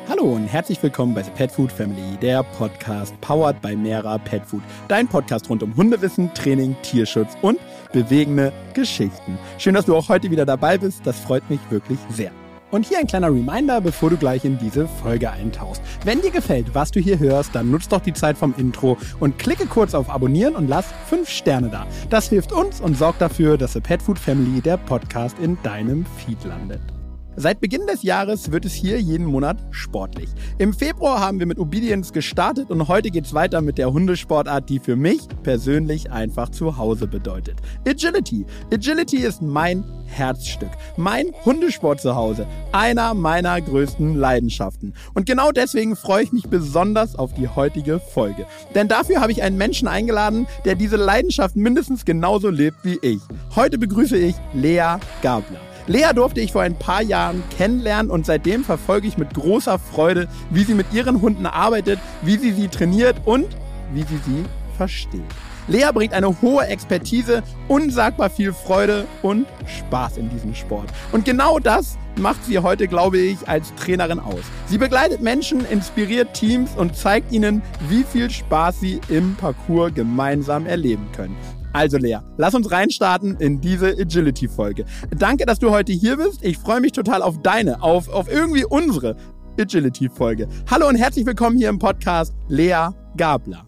Hallo und herzlich willkommen bei The Pet Food Family, der Podcast powered by Mera Pet Food. Dein Podcast rund um Hundewissen, Training, Tierschutz und bewegende Geschichten. Schön, dass du auch heute wieder dabei bist, das freut mich wirklich sehr. Und hier ein kleiner Reminder, bevor du gleich in diese Folge eintauchst. Wenn dir gefällt, was du hier hörst, dann nutz doch die Zeit vom Intro und klicke kurz auf Abonnieren und lass 5 Sterne da. Das hilft uns und sorgt dafür, dass The Pet Food Family, der Podcast, in deinem Feed landet. Seit Beginn des Jahres wird es hier jeden Monat sportlich. Im Februar haben wir mit Obedience gestartet und heute geht's weiter mit der Hundesportart, die für mich persönlich einfach zu Hause bedeutet. Agility. Agility ist mein Herzstück, mein Hundesport zu Hause, einer meiner größten Leidenschaften. Und genau deswegen freue ich mich besonders auf die heutige Folge. Denn dafür habe ich einen Menschen eingeladen, der diese Leidenschaft mindestens genauso lebt wie ich. Heute begrüße ich Lea Gabler. Lea durfte ich vor ein paar Jahren kennenlernen und seitdem verfolge ich mit großer Freude, wie sie mit ihren Hunden arbeitet, wie sie trainiert und wie sie versteht. Lea bringt eine hohe Expertise, unsagbar viel Freude und Spaß in diesem Sport. Und genau das macht sie heute, glaube ich, als Trainerin aus. Sie begleitet Menschen, inspiriert Teams und zeigt ihnen, wie viel Spaß sie im Parcours gemeinsam erleben können. Also Lea, lass uns reinstarten in diese Agility-Folge. Danke, dass du heute hier bist. Ich freue mich total auf auf irgendwie unsere Agility-Folge. Hallo und herzlich willkommen hier im Podcast, Lea Gabler.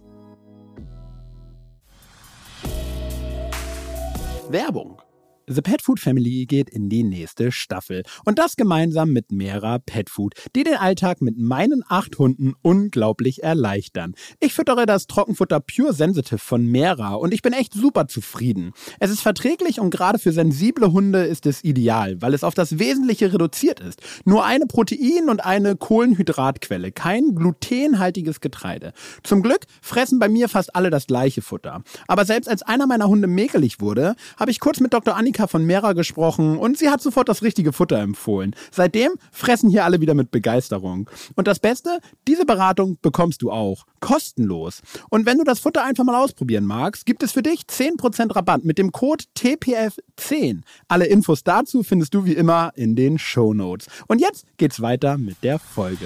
Werbung. The Pet Food Family geht in die nächste Staffel. Und das gemeinsam mit Mera Pet Food, die den Alltag mit meinen 8 Hunden unglaublich erleichtern. Ich füttere das Trockenfutter Pure Sensitive von Mera und ich bin echt super zufrieden. Es ist verträglich und gerade für sensible Hunde ist es ideal, weil es auf das Wesentliche reduziert ist. Nur eine Protein- und eine Kohlenhydratquelle, kein glutenhaltiges Getreide. Zum Glück fressen bei mir fast alle das gleiche Futter. Aber selbst als einer meiner Hunde mäkelig wurde, habe ich kurz mit Dr. Annika von Mera gesprochen und sie hat sofort das richtige Futter empfohlen. Seitdem fressen hier alle wieder mit Begeisterung. Und das Beste, diese Beratung bekommst du auch. Kostenlos. Und wenn du das Futter einfach mal ausprobieren magst, gibt es für dich 10% Rabatt mit dem Code TPF10. Alle Infos dazu findest du wie immer in den Shownotes. Und jetzt geht's weiter mit der Folge.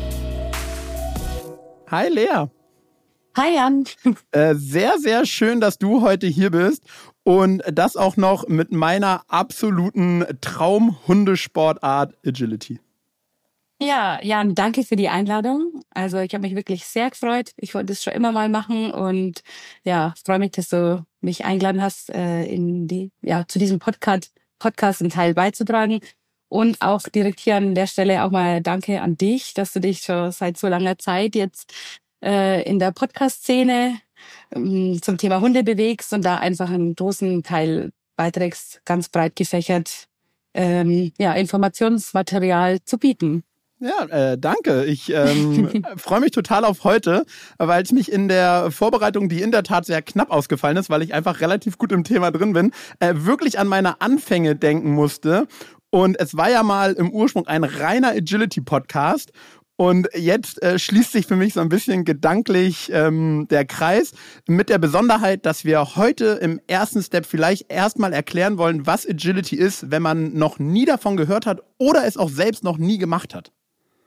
Hi Lea. Hi Jan. Sehr, sehr schön, dass du heute hier bist und das auch noch mit meiner absoluten Traum-Hundesportart Agility. Ja, Jan, danke für die Einladung. Also ich habe mich wirklich sehr gefreut. Ich wollte es schon immer mal machen und ja, freue mich, dass du mich eingeladen hast, zu diesem Podcast einen Teil beizutragen. Und auch direkt hier an der Stelle auch mal danke an dich, dass du dich schon seit so langer Zeit jetzt in der Podcast-Szene zum Thema Hunde bewegst und da einfach einen großen Teil beiträgst, ganz breit gefächert, Informationsmaterial zu bieten. Ja, danke. Ich freue mich total auf heute, weil es mich in der Vorbereitung, die in der Tat sehr knapp ausgefallen ist, weil ich einfach relativ gut im Thema drin bin, wirklich an meine Anfänge denken musste. Und es war ja mal im Ursprung ein reiner Agility-Podcast. Und jetzt schließt sich für mich so ein bisschen gedanklich der Kreis mit der Besonderheit, dass wir heute im ersten Step vielleicht erstmal erklären wollen, was Agility ist, wenn man noch nie davon gehört hat oder es auch selbst noch nie gemacht hat.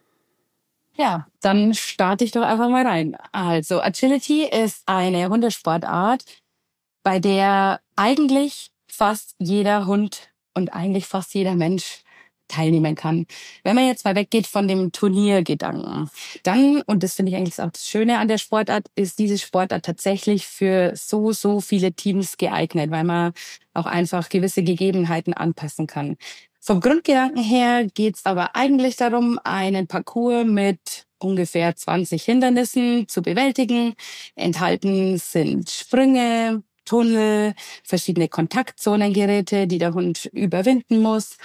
Ja, dann starte ich doch einfach mal rein. Also Agility ist eine Hundesportart, bei der eigentlich fast jeder Hund und eigentlich fast jeder Mensch teilnehmen kann. Wenn man jetzt mal weggeht von dem Turniergedanken, dann, und das finde ich eigentlich auch das Schöne an der Sportart, ist diese Sportart tatsächlich für so viele Teams geeignet, weil man auch einfach gewisse Gegebenheiten anpassen kann. Vom Grundgedanken her geht es aber eigentlich darum, einen Parcours mit ungefähr 20 Hindernissen zu bewältigen. Enthalten sind Sprünge, Tunnel, verschiedene Kontaktzonengeräte, die der Hund überwinden muss.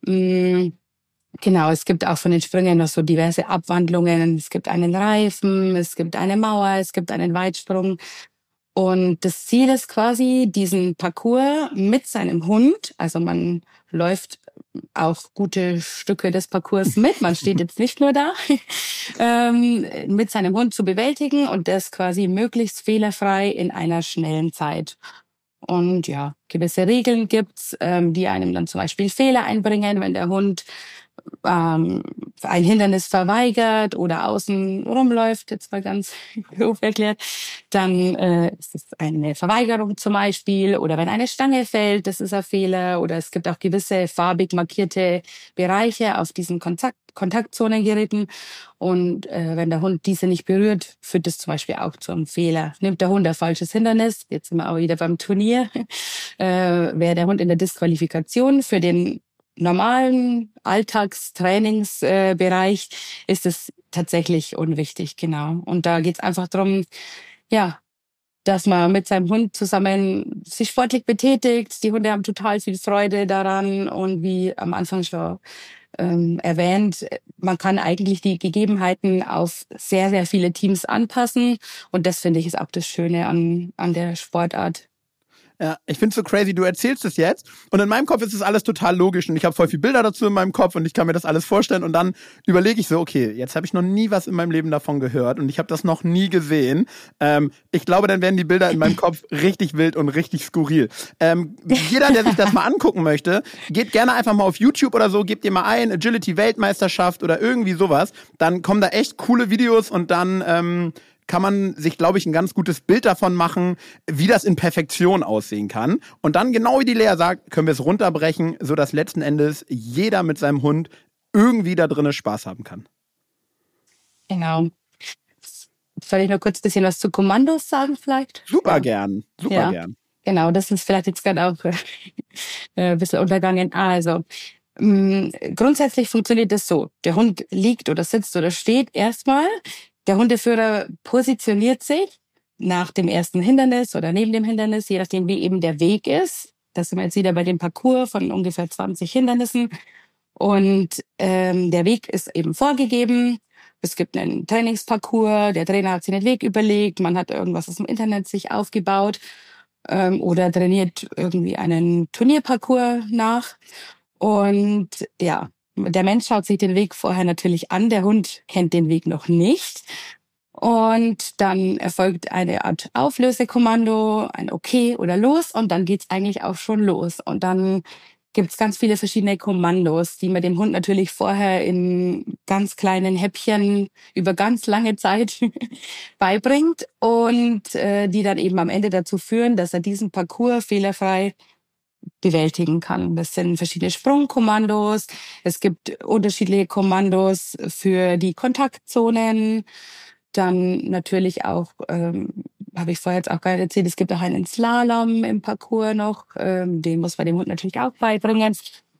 Genau, es gibt auch von den Sprüngen noch so diverse Abwandlungen. Es gibt einen Reifen, es gibt eine Mauer, es gibt einen Weitsprung. Und das Ziel ist quasi, diesen Parcours mit seinem Hund, also man läuft auch gute Stücke des Parcours mit, man steht jetzt nicht nur da, mit seinem Hund zu bewältigen und das quasi möglichst fehlerfrei in einer schnellen Zeit. Und ja, gewisse Regeln gibt's, die einem dann zum Beispiel Fehler einbringen, wenn der Hund ein Hindernis verweigert oder außen rumläuft, jetzt mal ganz grob erklärt, dann ist es eine Verweigerung zum Beispiel. Oder wenn eine Stange fällt, das ist ein Fehler. Oder es gibt auch gewisse farbig markierte Bereiche auf diesen Kontaktzonengeräten. Und wenn der Hund diese nicht berührt, führt das zum Beispiel auch zu einem Fehler. Nimmt der Hund ein falsches Hindernis, jetzt sind wir auch wieder beim Turnier, wäre der Hund in der Disqualifikation. Für den normalen Alltagstrainingsbereich ist es tatsächlich unwichtig, genau. Und da geht's einfach darum, ja, dass man mit seinem Hund zusammen sich sportlich betätigt. Die Hunde haben total viel Freude daran und wie am Anfang schon erwähnt, man kann eigentlich die Gegebenheiten auf sehr, sehr viele Teams anpassen und das finde ich ist auch das Schöne an der Sportart. Ja, ich find's so crazy, du erzählst es jetzt und in meinem Kopf ist es alles total logisch und ich habe voll viele Bilder dazu in meinem Kopf und ich kann mir das alles vorstellen und dann überlege ich so, okay, jetzt habe ich noch nie was in meinem Leben davon gehört und ich habe das noch nie gesehen. Ich glaube, dann werden die Bilder in meinem Kopf richtig wild und richtig skurril. Jeder, der sich das mal angucken möchte, geht gerne einfach mal auf YouTube oder so, gebt ihr mal ein, Agility-Weltmeisterschaft oder irgendwie sowas, dann kommen da echt coole Videos und dann kann man sich, glaube ich, ein ganz gutes Bild davon machen, wie das in Perfektion aussehen kann. Und dann, genau wie die Lea sagt, können wir es runterbrechen, sodass letzten Endes jeder mit seinem Hund irgendwie da drinnen Spaß haben kann. Genau. Soll ich noch kurz ein bisschen was zu Kommandos sagen vielleicht? Super gern. Genau, das ist vielleicht jetzt gerade auch ein bisschen untergangen. Also, grundsätzlich funktioniert das so. Der Hund liegt oder sitzt oder steht erstmal. Der Hundeführer positioniert sich nach dem ersten Hindernis oder neben dem Hindernis, je nachdem wie eben der Weg ist. Das sind wir jetzt wieder bei dem Parcours von ungefähr 20 Hindernissen. Und der Weg ist eben vorgegeben. Es gibt einen Trainingsparcours, der Trainer hat sich den Weg überlegt, man hat irgendwas aus dem Internet sich aufgebaut oder trainiert irgendwie einen Turnierparcours nach. Und ja, der Mensch schaut sich den Weg vorher natürlich an, der Hund kennt den Weg noch nicht. Und dann erfolgt eine Art Auflösekommando, ein Okay oder Los und dann geht's eigentlich auch schon los. Und dann gibt's ganz viele verschiedene Kommandos, die man dem Hund natürlich vorher in ganz kleinen Häppchen über ganz lange Zeit beibringt und die dann eben am Ende dazu führen, dass er diesen Parcours fehlerfrei bewältigen kann. Das sind verschiedene Sprungkommandos. Es gibt unterschiedliche Kommandos für die Kontaktzonen. Dann natürlich auch, habe ich vorher jetzt auch gar nicht erzählt, es gibt auch einen Slalom im Parcours noch. Den muss man dem Hund natürlich auch beibringen.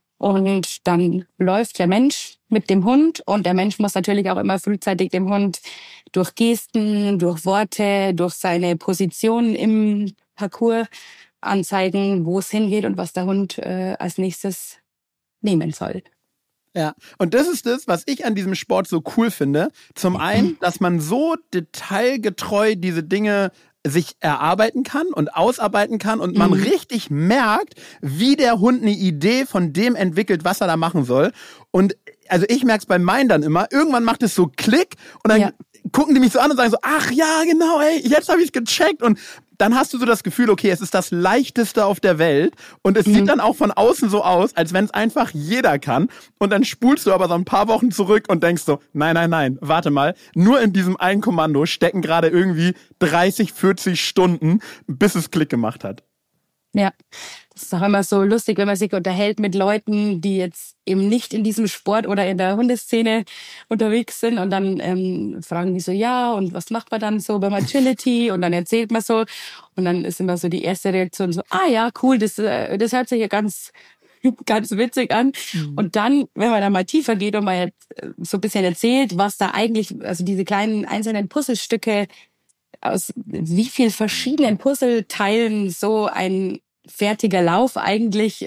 Und dann läuft der Mensch mit dem Hund und der Mensch muss natürlich auch immer frühzeitig dem Hund durch Gesten, durch Worte, durch seine Position im Parcours anzeigen, wo es hingeht und was der Hund als nächstes nehmen soll. Ja, und das ist das, was ich an diesem Sport so cool finde. Zum einen, dass man so detailgetreu diese Dinge sich erarbeiten kann und ausarbeiten kann und man richtig merkt, wie der Hund eine Idee von dem entwickelt, was er da machen soll. Und also ich merke es bei meinen dann immer, irgendwann macht es so Klick und dann gucken die mich so an und sagen so, ach ja, genau, ey, jetzt habe ich es gecheckt und dann hast du so das Gefühl, okay, es ist das Leichteste auf der Welt und es sieht dann auch von außen so aus, als wenn es einfach jeder kann und dann spulst du aber so ein paar Wochen zurück und denkst so, nein, warte mal, nur in diesem einen Kommando stecken gerade irgendwie 30, 40 Stunden, bis es Klick gemacht hat. Ja, das ist auch immer so lustig, wenn man sich unterhält mit Leuten, die jetzt eben nicht in diesem Sport oder in der Hundeszene unterwegs sind und dann fragen die so, ja, und was macht man dann so beim Agility? Und dann erzählt man so und dann ist immer so die erste Reaktion so, ah ja, cool, das hört sich ja ganz witzig an. Und dann, wenn man da mal tiefer geht und mal so ein bisschen erzählt, was da eigentlich, also diese kleinen einzelnen Puzzlestücke aus wie viel verschiedenen Puzzleteilen so ein fertiger Lauf eigentlich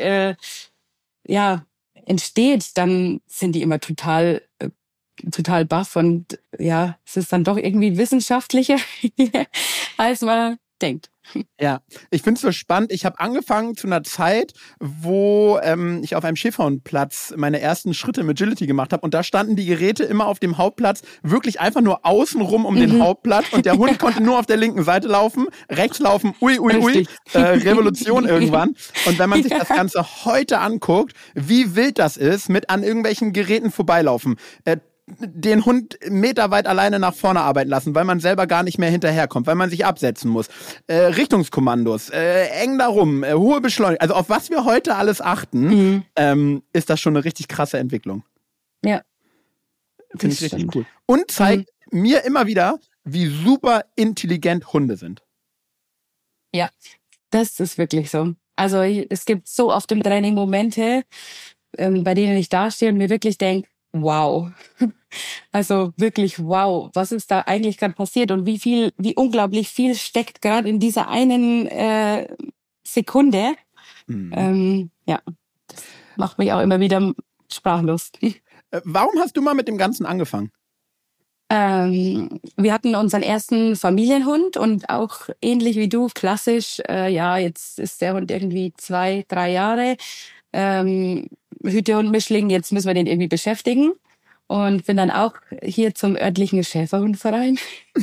entsteht, dann sind die immer total baff und ja, es ist dann doch irgendwie wissenschaftlicher, als man denkt. Ja, ich finde es so spannend. Ich habe angefangen zu einer Zeit, wo ich auf einem Schäferhundplatz meine ersten Schritte mit Agility gemacht habe. Und da standen die Geräte immer auf dem Hauptplatz, wirklich einfach nur außenrum um den Hauptplatz. Und der Hund konnte nur auf der linken Seite laufen, rechts laufen, Revolution irgendwann. Und wenn man sich das Ganze heute anguckt, wie wild das ist, mit an irgendwelchen Geräten vorbeilaufen, den Hund meterweit alleine nach vorne arbeiten lassen, weil man selber gar nicht mehr hinterherkommt, weil man sich absetzen muss. Richtungskommandos, eng darum, hohe Beschleunigung. Also auf was wir heute alles achten, ist das schon eine richtig krasse Entwicklung. Ja. Finde ich richtig cool. Und zeigt mir immer wieder, wie super intelligent Hunde sind. Ja, das ist wirklich so. Also es gibt so oft im Training Momente, bei denen ich dastehe und mir wirklich denke, wow. Also wirklich wow, was ist da eigentlich gerade passiert und wie unglaublich viel steckt gerade in dieser einen Sekunde. Ja, das macht mich auch immer wieder sprachlos. Warum hast du mal mit dem Ganzen angefangen? Wir hatten unseren ersten Familienhund und auch ähnlich wie du, klassisch, jetzt ist der Hund irgendwie 2, 3 Jahre, Hütehund, Mischling, jetzt müssen wir den irgendwie beschäftigen. Und bin dann auch hier zum örtlichen Schäferhundverein.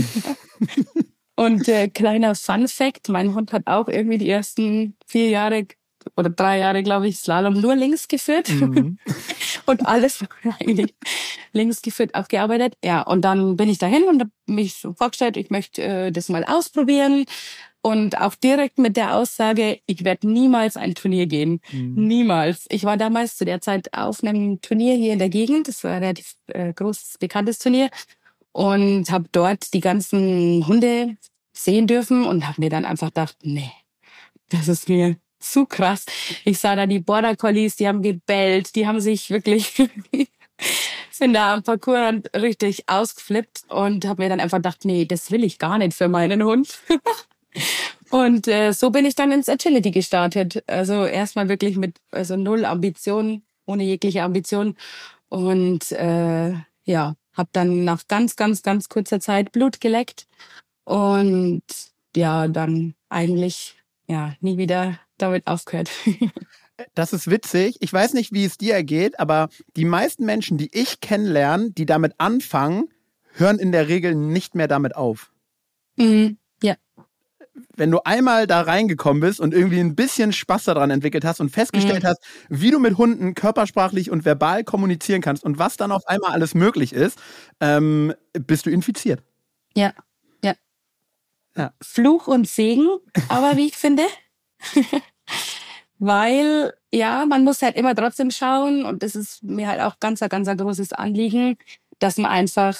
Und kleiner Fun-Fact, mein Hund hat auch irgendwie die ersten 4 Jahre oder 3 Jahre, glaube ich, Slalom nur links geführt. Und alles eigentlich links geführt, aufgearbeitet. Ja, und dann bin ich dahin und habe mich so vorgestellt, ich möchte das mal ausprobieren. Und auch direkt mit der Aussage, ich werde niemals ein Turnier gehen. Niemals. Ich war damals zu der Zeit auf einem Turnier hier in der Gegend. Das war ein relativ großes, bekanntes Turnier. Und habe dort die ganzen Hunde sehen dürfen und habe mir dann einfach gedacht, nee, das ist mir zu krass. Ich sah da die Border Collies, die haben gebellt, die haben sich wirklich sind da am Parcours richtig ausgeflippt und habe mir dann einfach gedacht, nee, das will ich gar nicht für meinen Hund. Und so bin ich dann ins Agility gestartet. Also erstmal wirklich mit null Ambition, ohne jegliche Ambition. Und habe dann nach ganz, ganz, ganz kurzer Zeit Blut geleckt. Und ja, dann eigentlich nie wieder damit aufgehört. Das ist witzig. Ich weiß nicht, wie es dir ergeht, aber die meisten Menschen, die ich kennenlerne, die damit anfangen, hören in der Regel nicht mehr damit auf. Ja. Wenn du einmal da reingekommen bist und irgendwie ein bisschen Spaß daran entwickelt hast und festgestellt hast, wie du mit Hunden körpersprachlich und verbal kommunizieren kannst und was dann auf einmal alles möglich ist, bist du infiziert. Ja. Fluch und Segen, aber wie ich finde. Weil, man muss halt immer trotzdem schauen und das ist mir halt auch ganz ein großes Anliegen, dass man einfach,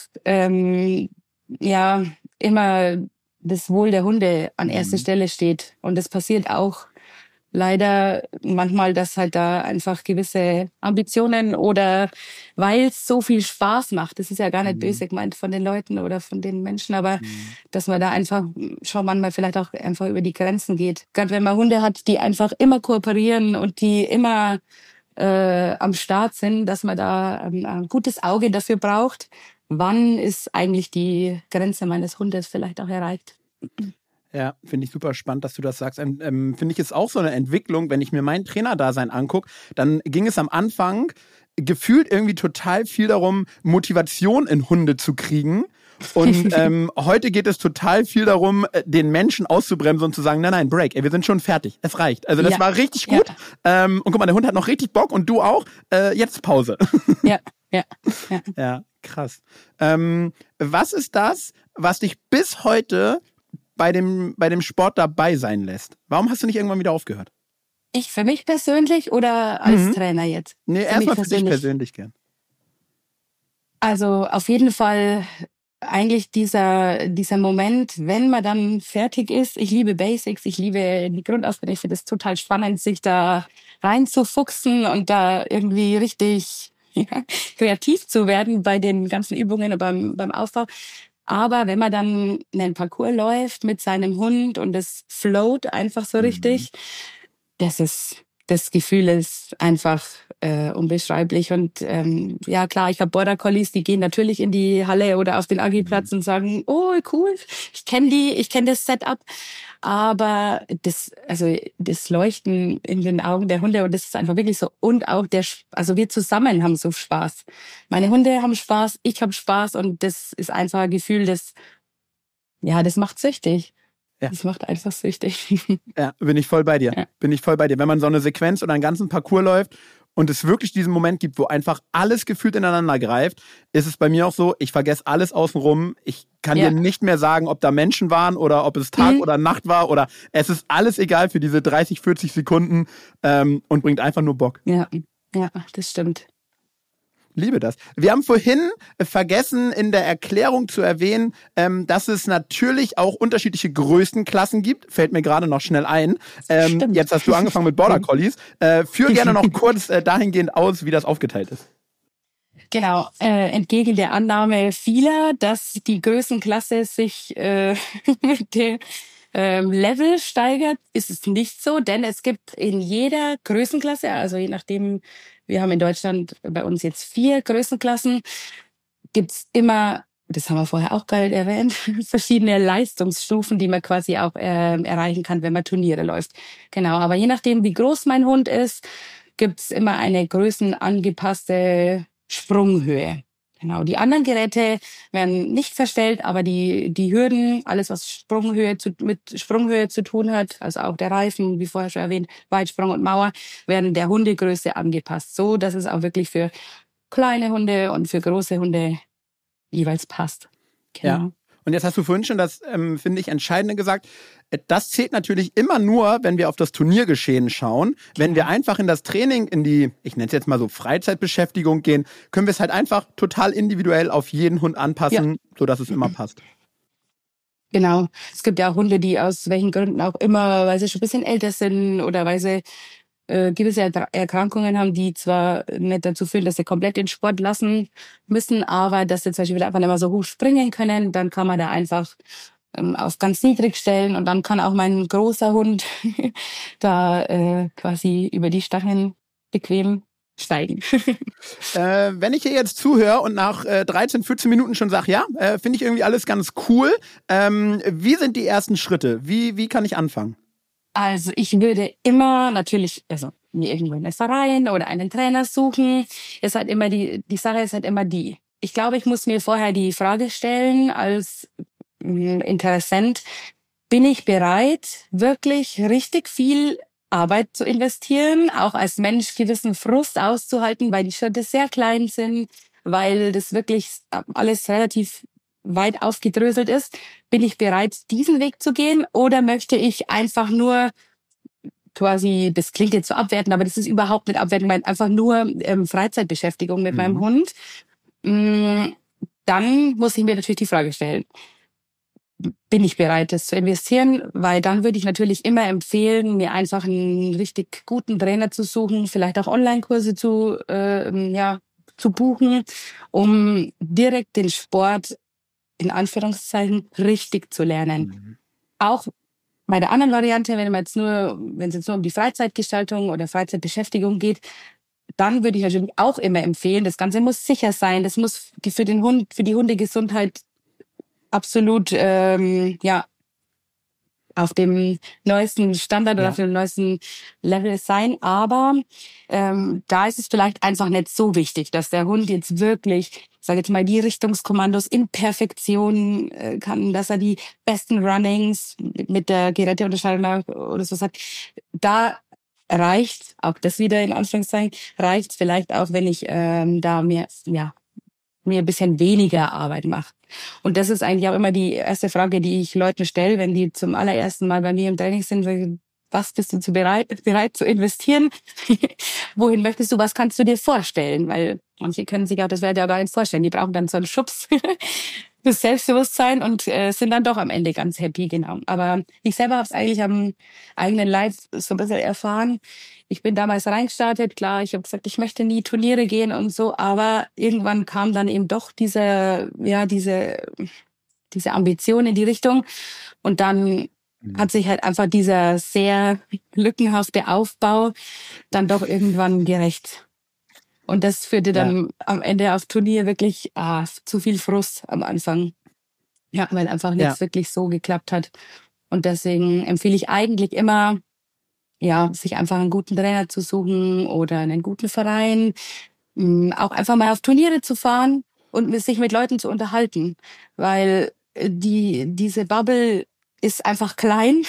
immer das Wohl der Hunde an erster Stelle steht. Und das passiert auch leider manchmal, dass halt da einfach gewisse Ambitionen oder weil es so viel Spaß macht, das ist ja gar nicht böse gemeint von den Leuten oder von den Menschen, aber dass man da einfach schon manchmal vielleicht auch einfach über die Grenzen geht. Gerade wenn man Hunde hat, die einfach immer kooperieren und die immer am Start sind, dass man da ein gutes Auge dafür braucht, wann ist eigentlich die Grenze meines Hundes vielleicht auch erreicht. Ja, finde ich super spannend, dass du das sagst. Finde ich, ist auch so eine Entwicklung, wenn ich mir mein Trainerdasein angucke, dann ging es am Anfang gefühlt irgendwie total viel darum, Motivation in Hunde zu kriegen. Und heute geht es total viel darum, den Menschen auszubremsen und zu sagen, nein, Break, wir sind schon fertig, es reicht. Also das war richtig gut. Und guck mal, der Hund hat noch richtig Bock und du auch. Jetzt Pause. Ja, krass. Was ist das, was dich bis heute bei dem Sport dabei sein lässt? Warum hast du nicht irgendwann wieder aufgehört? Ich für mich persönlich oder als Trainer jetzt? Nee, erstmal für dich persönlich gern. Also auf jeden Fall eigentlich dieser Moment, wenn man dann fertig ist. Ich liebe Basics, ich liebe die Grundausbildung. Ich finde es total spannend, sich da reinzufuchsen und da irgendwie richtig kreativ zu werden bei den ganzen Übungen und beim Aufbau. Aber wenn man dann einen Parcours läuft mit seinem Hund und es float einfach so richtig, das ist das Gefühl ist einfach unbeschreiblich. Und ja klar, ich habe Border Collies, die gehen natürlich in die Halle oder auf den Agiplatz und sagen, oh cool, ich kenne das Setup. Aber das Leuchten in den Augen der Hunde, und das ist einfach wirklich so. Und auch also wir zusammen haben so Spaß. Meine Hunde haben Spaß, ich habe Spaß, und das ist einfach ein Gefühl, das macht süchtig. Ja. Das macht einfach süchtig. Ja, bin ich voll bei dir. Ja. Bin ich voll bei dir. Wenn man so eine Sequenz oder einen ganzen Parcours läuft und es wirklich diesen Moment gibt, wo einfach alles gefühlt ineinander greift, ist es bei mir auch so, ich vergesse alles außenrum. Ich kann dir nicht mehr sagen, ob da Menschen waren oder ob es Tag oder Nacht war, oder es ist alles egal für diese 30, 40 Sekunden und bringt einfach nur Bock. Ja, das stimmt. Liebe das. Wir haben vorhin vergessen, in der Erklärung zu erwähnen, dass es natürlich auch unterschiedliche Größenklassen gibt. Fällt mir gerade noch schnell ein. Jetzt hast du angefangen mit Border Collies. Führ gerne noch kurz dahingehend aus, wie das aufgeteilt ist. Genau, entgegen der Annahme vieler, dass die Größenklasse sich mit dem Level steigert, ist es nicht so, denn es gibt in jeder Größenklasse, also je nachdem, wir haben in Deutschland bei uns jetzt 4 Größenklassen, gibt's immer, das haben wir vorher auch gerade erwähnt, verschiedene Leistungsstufen, die man quasi auch erreichen kann, wenn man Turniere läuft. Genau, aber je nachdem, wie groß mein Hund ist, gibt's immer eine größenangepasste Sprunghöhe. Genau, die anderen Geräte werden nicht verstellt, aber die Hürden, alles was mit Sprunghöhe zu tun hat, also auch der Reifen, wie vorher schon erwähnt, Weitsprung und Mauer, werden der Hundegröße angepasst, so dass es auch wirklich für kleine Hunde und für große Hunde jeweils passt. Genau. Ja. Und jetzt hast du vorhin schon das, finde ich, Entscheidende gesagt. Das zählt natürlich immer nur, wenn wir auf das Turniergeschehen schauen. Wenn wir einfach in das Training, in die, ich nenne es jetzt mal so Freizeitbeschäftigung gehen, können wir es halt einfach total individuell auf jeden Hund anpassen, sodass es immer passt. Genau. Es gibt ja auch Hunde, die aus welchen Gründen auch immer, weil sie schon ein bisschen älter sind oder weil sie gewisse Erkrankungen haben, die zwar nicht dazu führen, dass sie komplett den Sport lassen müssen, aber dass sie zum Beispiel einfach nicht mehr so hoch springen können, dann kann man da einfach auf ganz niedrig stellen, und dann kann auch mein großer Hund da quasi über die Stacheln bequem steigen. Wenn ich hier jetzt zuhöre und nach 13, 14 Minuten schon sage, ja, finde ich irgendwie alles ganz cool. Wie sind die ersten Schritte? Wie kann ich anfangen? Also ich würde immer natürlich, mir irgendwo in Verein oder einen Trainer suchen. Es halt immer die Sache ist halt immer die. Ich glaube, ich muss mir vorher die Frage stellen als Interessent, bin ich bereit, wirklich richtig viel Arbeit zu investieren, auch als Mensch gewissen Frust auszuhalten, weil die Schritte sehr klein sind, weil das wirklich alles relativ weit aufgedröselt ist. Bin ich bereit, diesen Weg zu gehen, oder möchte ich einfach nur quasi, das klingt jetzt so abwertend, aber das ist überhaupt nicht abwertend, weil einfach nur Freizeitbeschäftigung mit meinem Hund. Dann muss ich mir natürlich die Frage stellen, bin ich bereit, das zu investieren? Weil dann würde ich natürlich immer empfehlen, mir einfach einen richtig guten Trainer zu suchen, vielleicht auch Online-Kurse zu buchen, um direkt den Sport in Anführungszeichen richtig zu lernen. Auch bei der anderen Variante, wenn es jetzt nur um die Freizeitgestaltung oder Freizeitbeschäftigung geht, dann würde ich natürlich auch immer empfehlen, das Ganze muss sicher sein, das muss für den Hund, für die Hundegesundheit absolut auf dem neuesten Standard oder auf dem neuesten Level sein. Aber da ist es vielleicht einfach nicht so wichtig, dass der Hund jetzt wirklich, ich sage jetzt mal, die Richtungskommandos in Perfektion kann, dass er die besten Runnings mit der Geräteunterscheidung oder so sagt. Da reicht, auch das wieder in Anführungszeichen, reicht vielleicht auch, wenn ich da mir ein bisschen weniger Arbeit mache. Und das ist eigentlich auch immer die erste Frage, die ich Leuten stelle, wenn die zum allerersten Mal bei mir im Training sind. Was bist du bereit zu investieren? Wohin möchtest du? Was kannst du dir vorstellen? Weil manche können sich auch das Welt ja gar nicht vorstellen. Die brauchen dann so einen Schubs fürs Selbstbewusstsein und sind dann doch am Ende ganz happy, genau. Aber ich selber habe es eigentlich am eigenen Leib so ein bisschen erfahren. Ich bin damals reingestartet, klar, ich habe gesagt, ich möchte nie Turniere gehen und so, aber irgendwann kam dann eben doch diese Ambition in die Richtung, und dann hat sich halt einfach dieser sehr lückenhafte Aufbau dann doch irgendwann gerecht. Und das führte dann am Ende auf Turnier wirklich zu viel Frust am Anfang. Ja, weil einfach nichts wirklich so geklappt hat. Und deswegen empfehle ich eigentlich immer, sich einfach einen guten Trainer zu suchen oder einen guten Verein, auch einfach mal auf Turniere zu fahren und sich mit Leuten zu unterhalten, weil diese Bubble ist einfach klein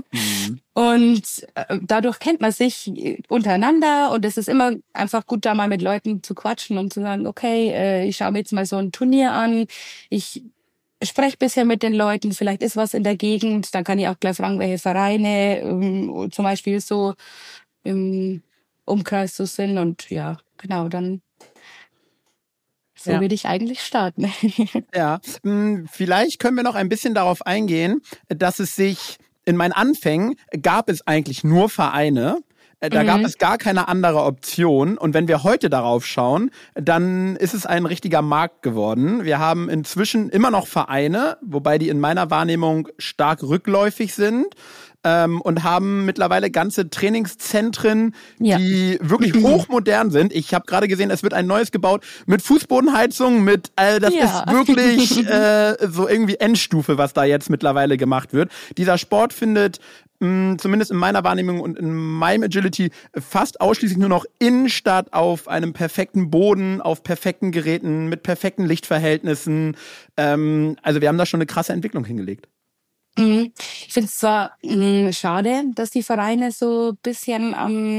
und dadurch kennt man sich untereinander und es ist immer einfach gut, da mal mit Leuten zu quatschen und zu sagen, okay, ich schaue mir jetzt mal so ein Turnier an, ich spreche bisher mit den Leuten, vielleicht ist was in der Gegend, dann kann ich auch gleich fragen, welche Vereine zum Beispiel so im Umkreis so sind und genau, dann so würde ich eigentlich starten. Ja, vielleicht können wir noch ein bisschen darauf eingehen, dass es sich in meinen Anfängen gab es eigentlich nur Vereine. Da gab es gar keine andere Option. Und wenn wir heute darauf schauen, dann ist es ein richtiger Markt geworden. Wir haben inzwischen immer noch Vereine, wobei die in meiner Wahrnehmung stark rückläufig sind. Und haben mittlerweile ganze Trainingszentren, die wirklich hochmodern sind. Ich habe gerade gesehen, es wird ein neues gebaut mit Fußbodenheizung, das ist wirklich so irgendwie Endstufe, was da jetzt mittlerweile gemacht wird. Dieser Sport findet zumindest in meiner Wahrnehmung und in meinem Agility fast ausschließlich nur noch Innenstadt auf einem perfekten Boden, auf perfekten Geräten, mit perfekten Lichtverhältnissen. Also wir haben da schon eine krasse Entwicklung hingelegt. Ich finde es zwar schade, dass die Vereine so ein bisschen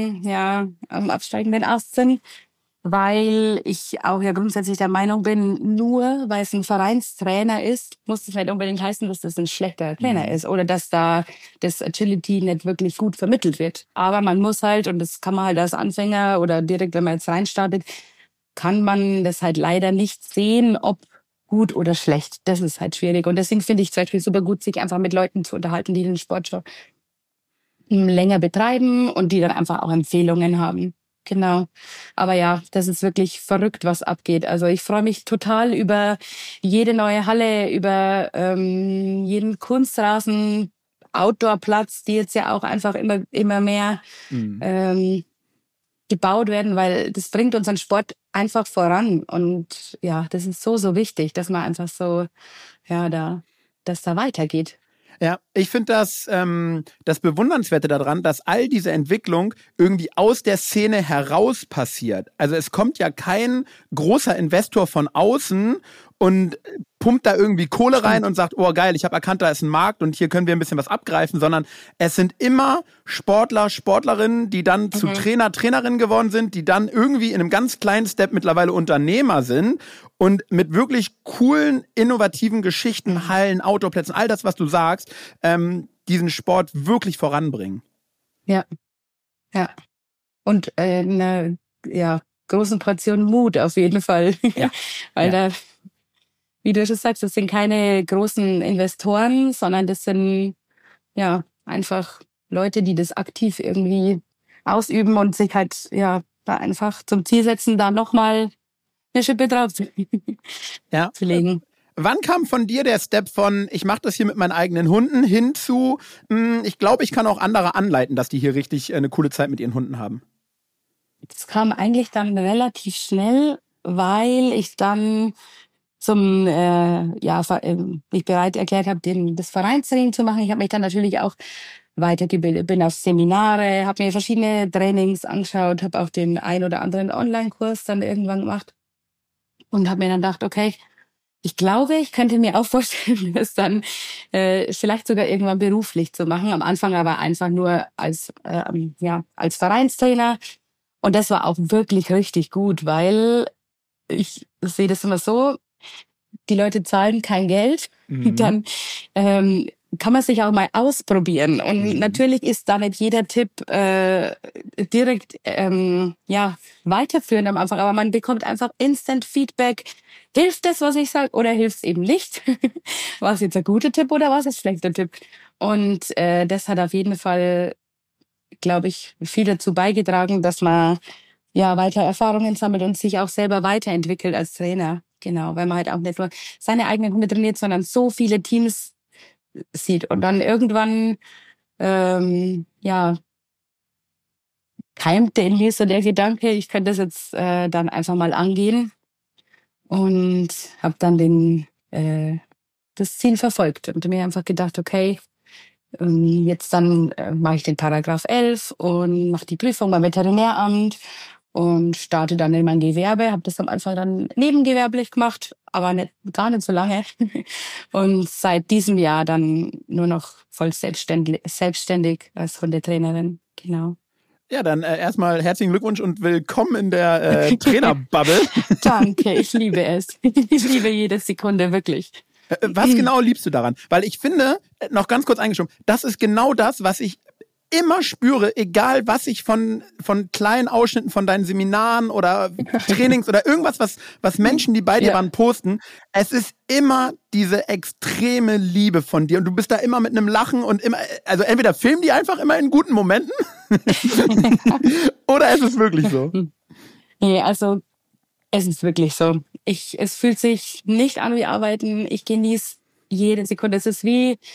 am absteigenden Ast sind, weil ich auch grundsätzlich der Meinung bin, nur weil es ein Vereinstrainer ist, muss das nicht unbedingt heißen, dass das ein schlechter Trainer ist oder dass da das Agility nicht wirklich gut vermittelt wird. Aber man muss halt, und das kann man halt als Anfänger oder direkt, wenn man jetzt reinstartet, kann man das halt leider nicht sehen, ob gut oder schlecht. Das ist halt schwierig. Und deswegen finde ich zum Beispiel super gut, sich einfach mit Leuten zu unterhalten, die den Sport schon länger betreiben und die dann einfach auch Empfehlungen haben. Genau. Aber das ist wirklich verrückt, was abgeht. Also ich freue mich total über jede neue Halle, über jeden Kunstrasen, Outdoor-Platz, die jetzt ja auch einfach immer mehr gebaut werden, weil das bringt unseren Sport einfach voran. Und das ist so, so wichtig, dass man einfach so, dass da weitergeht. Ja, ich finde das Bewundernswerte daran, dass all diese Entwicklung irgendwie aus der Szene heraus passiert. Also es kommt ja kein großer Investor von außen und pumpt da irgendwie Kohle rein und sagt, oh geil, ich habe erkannt, da ist ein Markt und hier können wir ein bisschen was abgreifen, sondern es sind immer Sportler, Sportlerinnen, die dann zu Trainer, Trainerinnen geworden sind, die dann irgendwie in einem ganz kleinen Step mittlerweile Unternehmer sind und mit wirklich coolen, innovativen Geschichten, Hallen, Outdoorplätzen, all das, was du sagst, diesen Sport wirklich voranbringen. Ja. Und großen Portion Mut auf jeden Fall. Ja. Weil da, wie du schon sagst, das sind keine großen Investoren, sondern das sind einfach Leute, die das aktiv irgendwie ausüben und sich halt da einfach zum Ziel setzen, da nochmal eine Schippe drauf zu legen. Wann kam von dir der Step von, ich mache das hier mit meinen eigenen Hunden, hin zu, ich glaube, ich kann auch andere anleiten, dass die hier richtig eine coole Zeit mit ihren Hunden haben? Das kam eigentlich dann relativ schnell, weil ich dann mich bereit erklärt habe, das Vereinstraining zu machen. Ich habe mich dann natürlich auch weitergebildet, bin auf Seminare, habe mir verschiedene Trainings angeschaut, habe auch den ein oder anderen Online-Kurs dann irgendwann gemacht und habe mir dann gedacht, okay, ich glaube, ich könnte mir auch vorstellen, das dann vielleicht sogar irgendwann beruflich zu machen. Am Anfang aber einfach nur als Vereinstrainer. Und das war auch wirklich richtig gut, weil ich sehe das immer so, die Leute zahlen kein Geld, dann kann man sich auch mal ausprobieren. Und natürlich ist da nicht jeder Tipp direkt weiterführend am Anfang, aber man bekommt einfach Instant Feedback. Hilft das, was ich sage, oder hilft es eben nicht? War es jetzt ein guter Tipp oder war es ein schlechter Tipp? Und das hat auf jeden Fall, glaube ich, viel dazu beigetragen, dass man weiter Erfahrungen sammelt und sich auch selber weiterentwickelt als Trainer. Genau, weil man halt auch nicht nur seine eigenen Hunde trainiert, sondern so viele Teams sieht. Und dann irgendwann, keimte in mir so der Gedanke, ich könnte das jetzt dann einfach mal angehen und habe dann das Ziel verfolgt und mir einfach gedacht, okay, jetzt dann mache ich den Paragraph 11 und mache die Prüfung beim Veterinäramt und starte dann in mein Gewerbe. Habe das am Anfang dann nebengewerblich gemacht, aber gar nicht so lange. Und seit diesem Jahr dann nur noch voll selbstständig als Hundetrainerin. Genau. Ja, dann erstmal herzlichen Glückwunsch und willkommen in der Trainerbubble. Danke, ich liebe es. Ich liebe jede Sekunde, wirklich. Was genau liebst du daran? Weil ich finde, noch ganz kurz eingeschoben, das ist genau das, was ich immer spüre, egal was ich von kleinen Ausschnitten von deinen Seminaren oder Trainings oder irgendwas, was Menschen, die bei dir waren, posten. Es ist immer diese extreme Liebe von dir und du bist da immer mit einem Lachen und immer, also entweder filmen die einfach immer in guten Momenten oder es ist wirklich so. Nee, also es ist wirklich so. Es fühlt sich nicht an wie Arbeiten. Ich genieße jede Sekunde. Es ist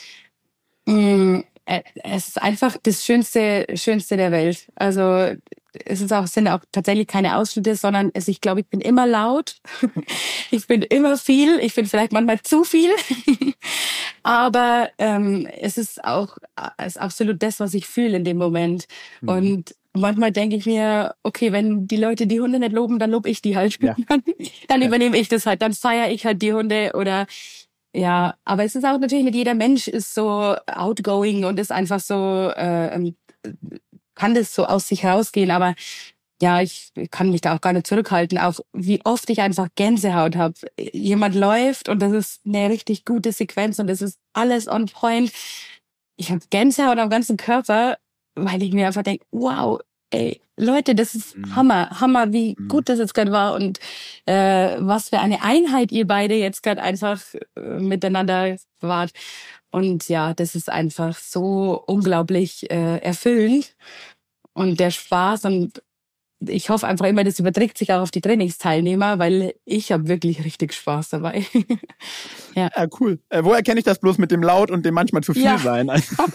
es ist einfach das Schönste der Welt. Also sind auch tatsächlich keine Ausschnitte, sondern ich glaube, ich bin immer laut. Ich bin immer viel. Ich bin vielleicht manchmal zu viel. Aber es ist absolut das, was ich fühle in dem Moment. Und manchmal denke ich mir, okay, wenn die Leute die Hunde nicht loben, dann lobe ich die halt. Ja. Dann übernehme ich das halt. Dann feiere ich halt die Hunde oder ja, aber es ist auch natürlich nicht jeder Mensch ist so outgoing und ist einfach so, kann das so aus sich rausgehen. Aber ja, ich kann mich da auch gar nicht zurückhalten. Auch wie oft ich einfach Gänsehaut habe. Jemand läuft und das ist eine richtig gute Sequenz und das ist alles on point. Ich habe Gänsehaut am ganzen Körper, weil ich mir einfach denke, wow, ey, Leute, das ist Hammer, wie gut das jetzt gerade war und was für eine Einheit ihr beide jetzt gerade einfach miteinander wart. Und ja, das ist einfach so unglaublich erfüllend und der Spaß und ich hoffe einfach immer, das überträgt sich auch auf die Trainingsteilnehmer, weil ich habe wirklich richtig Spaß dabei. Ja, cool. Woher kenne ich das bloß mit dem Laut und dem manchmal zu viel sein?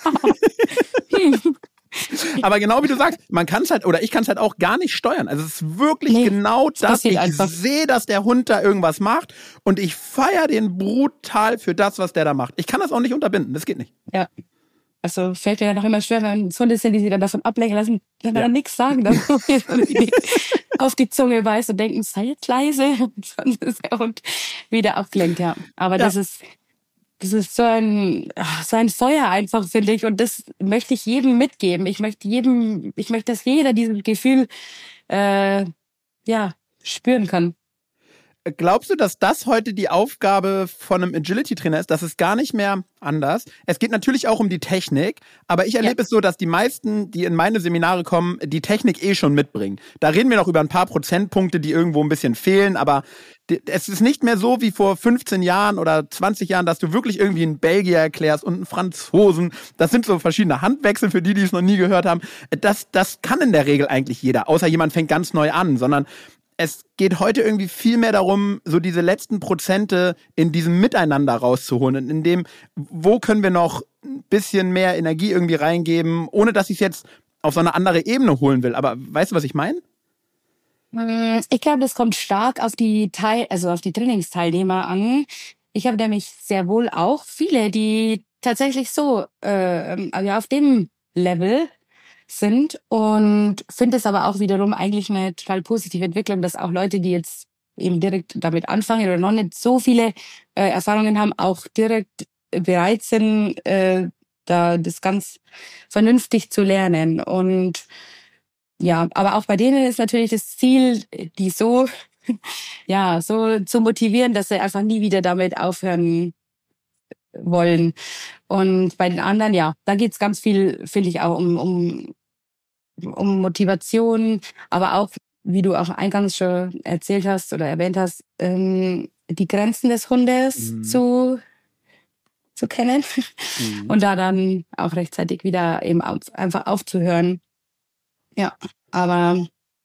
Aber genau wie du sagst, man kann es halt, oder ich kann es halt auch gar nicht steuern. Also es ist wirklich genau das. Ich sehe, dass der Hund da irgendwas macht und ich feiere den brutal für das, was der da macht. Ich kann das auch nicht unterbinden, das geht nicht. Ja. Also fällt mir dann auch immer schwer, wenn Hunde sind, die sich dann davon ablenken lassen, wenn dann nichts sagen, dann auf die Zunge beißt und denken, sei jetzt leise, sonst ist der Hund wieder abgelenkt, ja. Aber das ist so ein Feuer einfach, finde ich. Und das möchte ich jedem mitgeben. Ich möchte, dass jeder dieses Gefühl, spüren kann. Glaubst du, dass das heute die Aufgabe von einem Agility-Trainer ist? Das ist gar nicht mehr anders. Es geht natürlich auch um die Technik, aber ich erlebe es so, dass die meisten, die in meine Seminare kommen, die Technik schon mitbringen. Da reden wir noch über ein paar Prozentpunkte, die irgendwo ein bisschen fehlen, aber es ist nicht mehr so wie vor 15 Jahren oder 20 Jahren, dass du wirklich irgendwie einen Belgier erklärst und einen Franzosen. Das sind so verschiedene Handwechsel für die es noch nie gehört haben. Das kann in der Regel eigentlich jeder, außer jemand fängt ganz neu an, sondern es geht heute irgendwie viel mehr darum, so diese letzten Prozente in diesem Miteinander rauszuholen. Und in dem, wo können wir noch ein bisschen mehr Energie irgendwie reingeben, ohne dass ich es jetzt auf so eine andere Ebene holen will. Aber weißt du, was ich meine? Ich glaube, das kommt stark auf die Trainingsteilnehmer an. Ich habe nämlich sehr wohl auch viele, die tatsächlich so auf dem Level sind und finde es aber auch wiederum eigentlich eine total positive Entwicklung, dass auch Leute, die jetzt eben direkt damit anfangen oder noch nicht so viele Erfahrungen haben, auch direkt bereit sind, da das ganz vernünftig zu lernen. Und ja, aber auch bei denen ist natürlich das Ziel, die so zu motivieren, dass sie einfach nie wieder damit aufhören wollen. Und bei den anderen, da geht's ganz viel, finde ich, auch um Motivation, aber auch, wie du auch eingangs schon erzählt hast oder erwähnt hast, die Grenzen des Hundes zu kennen und da dann auch rechtzeitig wieder eben einfach aufzuhören. Ja, aber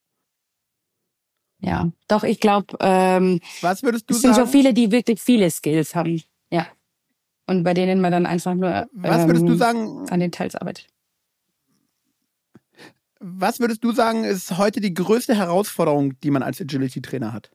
ja, doch, ich glaube, was würdest du es sind sagen? schon viele, die wirklich viele Skills haben. Ja. und bei denen man dann einfach nur Was würdest du sagen, an den Teils arbeitet. was würdest du sagen, ist heute die größte Herausforderung, die man als Agility-Trainer hat?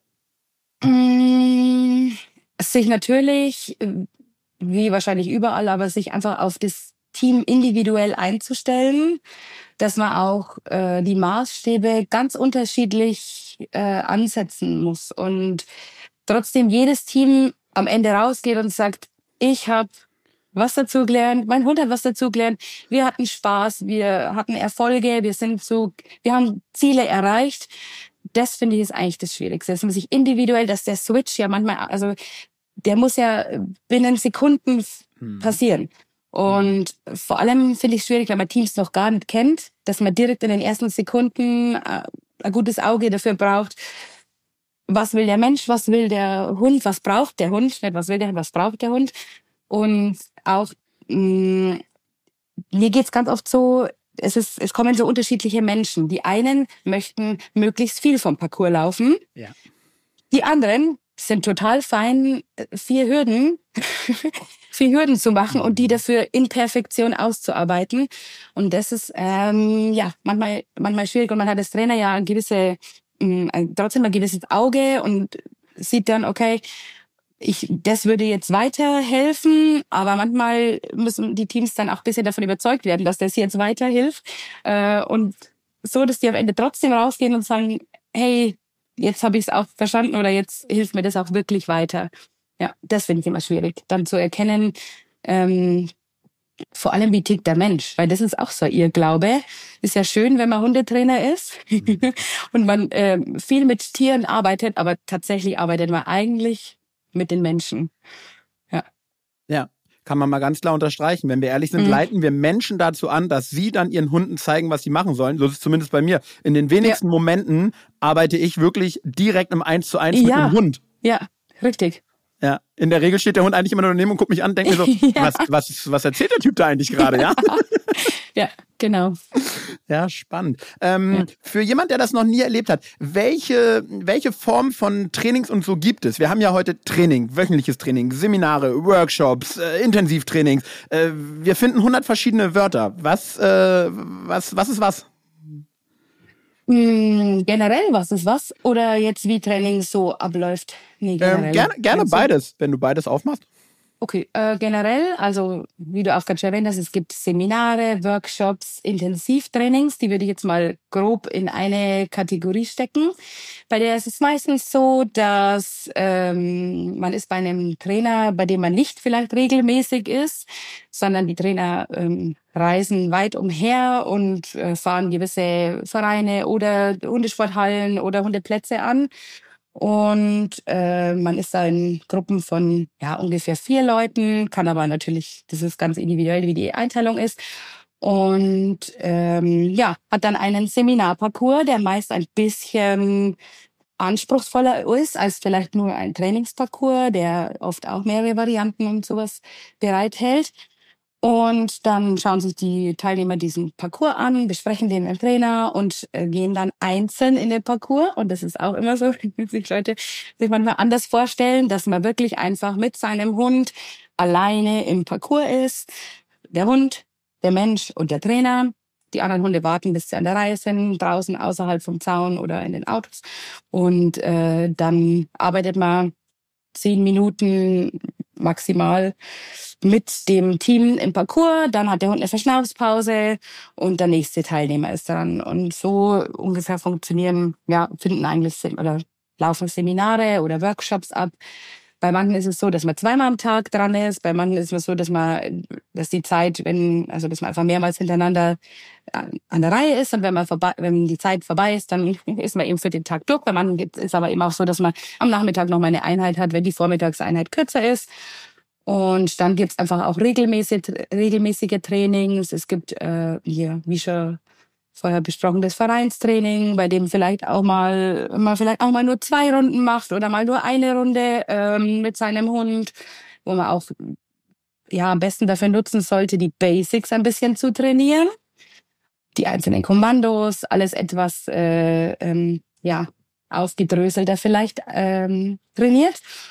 Sich natürlich, wie wahrscheinlich überall, aber sich einfach auf das Team individuell einzustellen, dass man auch die Maßstäbe ganz unterschiedlich ansetzen muss und trotzdem jedes Team am Ende rausgeht und sagt, ich habe was dazu gelernt, mein Hund hat was dazu gelernt, wir hatten Spaß, wir hatten Erfolge, wir haben Ziele erreicht. Das finde ich ist eigentlich das Schwierigste, dass man sich individuell, dass der Switch ja manchmal, also der muss ja binnen Sekunden passieren. Und vor allem finde ich es schwierig, wenn man Teams noch gar nicht kennt, dass man direkt in den ersten Sekunden ein gutes Auge dafür braucht, was will der Mensch, was will der Hund, was braucht der Hund, nicht was will der Hund, was braucht der Hund. Und auch mir geht's ganz oft so, es kommen so unterschiedliche Menschen. Die einen möchten möglichst viel vom Parcours laufen. Ja. Die anderen sind total fein, 4 Hürden zu machen und die dafür in Perfektion auszuarbeiten. Und das ist manchmal schwierig. Und man hat als Trainer ja trotzdem ein gewisses Auge und sieht dann, okay, das würde jetzt weiterhelfen, aber manchmal müssen die Teams dann auch ein bisschen davon überzeugt werden, dass das jetzt weiterhilft. Und so, dass die am Ende trotzdem rausgehen und sagen, hey, jetzt habe ich es auch verstanden oder jetzt hilft mir das auch wirklich weiter. Ja, das finde ich immer schwierig, dann zu erkennen, vor allem wie tickt der Mensch, weil das ist auch so ihr Glaube. Ist ja schön, wenn man Hundetrainer ist und man viel mit Tieren arbeitet, aber tatsächlich arbeitet man eigentlich mit den Menschen. Ja. Ja, kann man mal ganz klar unterstreichen. Wenn wir ehrlich sind, leiten wir Menschen dazu an, dass sie dann ihren Hunden zeigen, was sie machen sollen. So ist es zumindest bei mir. In den wenigsten Momenten arbeite ich wirklich direkt im 1:1 mit dem Hund. Ja, richtig. Ja, in der Regel steht der Hund eigentlich immer nur daneben und guckt mich an und denkt mir so, was erzählt der Typ da eigentlich gerade, ja? Ja, genau. Ja, spannend. Für jemand, der das noch nie erlebt hat, welche Form von Trainings und so gibt es? Wir haben ja heute Training, wöchentliches Training, Seminare, Workshops, Intensivtrainings. Wir finden 100 verschiedene Wörter. Was ist was? Generell, was ist was? Oder jetzt wie Training so abläuft? Nee, generell. Gerne beides, wenn du beides aufmachst. Okay, generell, also wie du auch gerade schon erwähnt hast, es gibt Seminare, Workshops, Intensivtrainings, die würde ich jetzt mal grob in eine Kategorie stecken. Bei der ist es meistens so, dass man ist bei einem Trainer, bei dem man nicht vielleicht regelmäßig ist, sondern die Trainer reisen weit umher und fahren gewisse Vereine oder Hundesporthallen oder Hundeplätze an. Und man ist da in Gruppen von ungefähr 4 Leuten, kann aber natürlich, das ist ganz individuell, wie die Einteilung ist. Und hat dann einen Seminarparcours, der meist ein bisschen anspruchsvoller ist als vielleicht nur ein Trainingsparcours, der oft auch mehrere Varianten und sowas bereithält. Und dann schauen sich die Teilnehmer diesen Parcours an, besprechen den mit dem Trainer und gehen dann einzeln in den Parcours. Und das ist auch immer so, sich Leute sich manchmal anders vorstellen, dass man wirklich einfach mit seinem Hund alleine im Parcours ist. Der Hund, der Mensch und der Trainer. Die anderen Hunde warten, bis sie an der Reihe sind, draußen außerhalb vom Zaun oder in den Autos. Und dann arbeitet man 10 Minuten maximal mit dem Team im Parcours, dann hat der Hund eine Verschnaufspause und der nächste Teilnehmer ist dran. Und so ungefähr finden eigentlich oder laufen Seminare oder Workshops ab. Bei manchen ist es so, dass man 2-mal am Tag dran ist. Bei manchen ist es so, dass die Zeit, dass man einfach mehrmals hintereinander an der Reihe ist. Und wenn die Zeit vorbei ist, dann ist man eben für den Tag durch. Bei manchen ist aber eben auch so, dass man am Nachmittag noch mal eine Einheit hat, wenn die Vormittagseinheit kürzer ist. Und dann gibt's einfach auch regelmäßige Trainings. Es gibt wie schon vorher besprochen, das Vereinstraining, bei dem man vielleicht auch mal nur 2 Runden macht oder mal nur eine Runde mit seinem Hund, wo man auch am besten dafür nutzen sollte, die Basics ein bisschen zu trainieren. Die einzelnen Kommandos, alles etwas aufgedröselter vielleicht trainiert.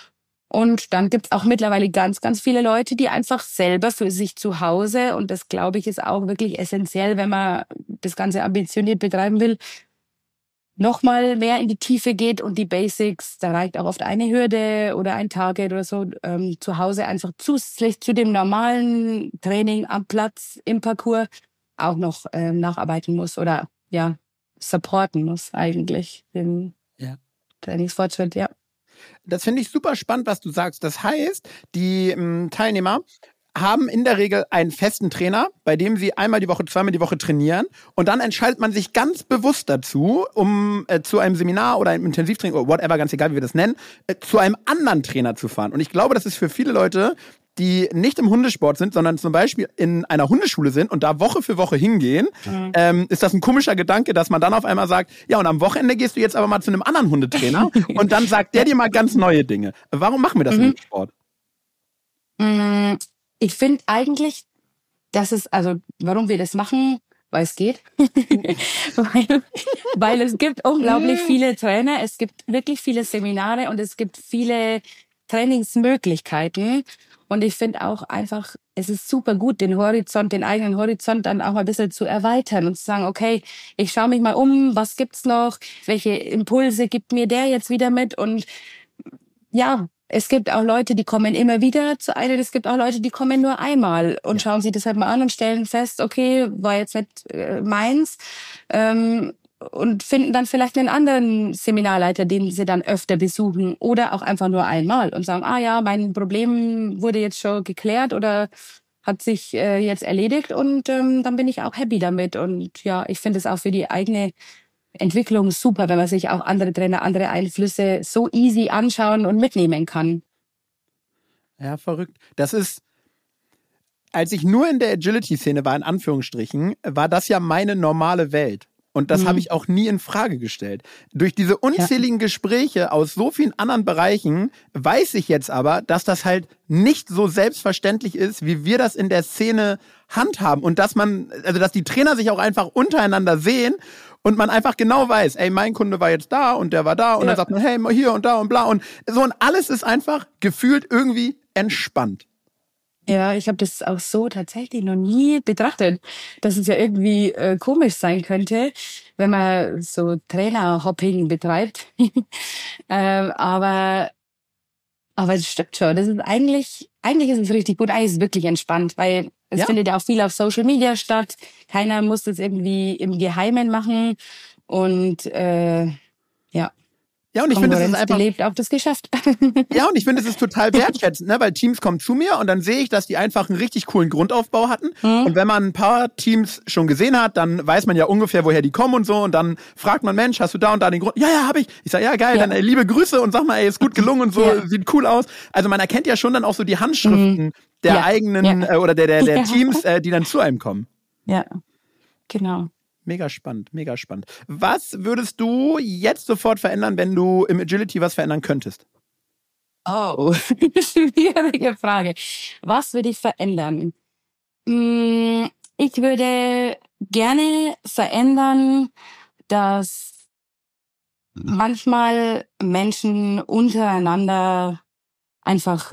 Und dann gibt's auch mittlerweile ganz, ganz viele Leute, die einfach selber für sich zu Hause, und das, glaube ich, ist auch wirklich essentiell, wenn man das Ganze ambitioniert betreiben will, nochmal mehr in die Tiefe geht und die Basics, da reicht auch oft eine Hürde oder ein Target oder so, zu Hause einfach zusätzlich zu dem normalen Training am Platz, im Parcours auch noch nacharbeiten muss oder ja, supporten muss eigentlich den Trainingsfortschritt, ja. Das finde ich super spannend, was du sagst. Das heißt, die Teilnehmer haben in der Regel einen festen Trainer, bei dem sie einmal die Woche, zweimal die Woche trainieren. Und dann entscheidet man sich ganz bewusst dazu, um zu einem Seminar oder einem Intensivtraining oder whatever, ganz egal, wie wir das nennen, zu einem anderen Trainer zu fahren. Und ich glaube, das ist für viele Leute, die nicht im Hundesport sind, sondern zum Beispiel in einer Hundeschule sind und da Woche für Woche hingehen, ist das ein komischer Gedanke, dass man dann auf einmal sagt, ja, und am Wochenende gehst du jetzt aber mal zu einem anderen Hundetrainer und dann sagt der dir mal ganz neue Dinge. Warum machen wir das im Sport? Ich finde eigentlich, dass es, also warum wir das machen, weil es geht. weil es gibt unglaublich viele Trainer, es gibt wirklich viele Seminare und es gibt viele Trainingsmöglichkeiten. Und ich finde auch einfach, es ist super gut, den eigenen Horizont dann auch mal ein bisschen zu erweitern und zu sagen, okay, ich schaue mich mal um, was gibt's noch, welche Impulse gibt mir der jetzt wieder mit? Und ja, es gibt auch Leute, die kommen immer wieder zu einem, es gibt auch Leute, die kommen nur einmal und schauen sich das halt mal an und stellen fest, okay, war jetzt nicht meins, und finden dann vielleicht einen anderen Seminarleiter, den sie dann öfter besuchen oder auch einfach nur einmal und sagen, ah ja, mein Problem wurde jetzt schon geklärt oder hat sich jetzt erledigt und dann bin ich auch happy damit. Und ja, ich finde es auch für die eigene Entwicklung super, wenn man sich auch andere Trainer, andere Einflüsse so easy anschauen und mitnehmen kann. Ja, verrückt. Das ist, als ich nur in der Agility-Szene war, in Anführungsstrichen, war das ja meine normale Welt. Und das habe ich auch nie in Frage gestellt. Durch diese unzähligen Gespräche aus so vielen anderen Bereichen weiß ich jetzt aber, dass das halt nicht so selbstverständlich ist, wie wir das in der Szene handhaben. Und dass dass die Trainer sich auch einfach untereinander sehen und man einfach genau weiß, ey, mein Kunde war jetzt da und der war da und dann sagt man, hey, hier und da und bla und so. Und alles ist einfach gefühlt irgendwie entspannt. Ja, ich habe das auch so tatsächlich noch nie betrachtet, dass es ja irgendwie komisch sein könnte, wenn man so Trainerhopping betreibt. Aber es stimmt schon. Das ist eigentlich ist es richtig gut. Eigentlich ist es wirklich entspannt, weil es findet ja auch viel auf Social Media statt. Keiner muss das irgendwie im Geheimen machen und Ja, und ich finde, es ist einfach belebt auch das Geschäft. Ja, und ich finde, es ist total wertschätzend, ne? Weil Teams kommen zu mir und dann sehe ich, dass die einfach einen richtig coolen Grundaufbau hatten. Und wenn man ein paar Teams schon gesehen hat, dann weiß man ja ungefähr, woher die kommen und so. Und dann fragt man, Mensch, hast du da und da den Grund? Ja, habe ich. Ich sage, ja, geil, dann liebe Grüße und sag mal, ey, ist gut gelungen und so, sieht cool aus. Also man erkennt ja schon dann auch so die Handschriften der eigenen oder der Teams, die dann zu einem kommen. Ja, genau. Mega spannend, mega spannend. Was würdest du jetzt sofort verändern, wenn du im Agility was verändern könntest? Oh, schwierige Frage. Was würde ich verändern? Ich würde gerne verändern, dass manchmal Menschen untereinander einfach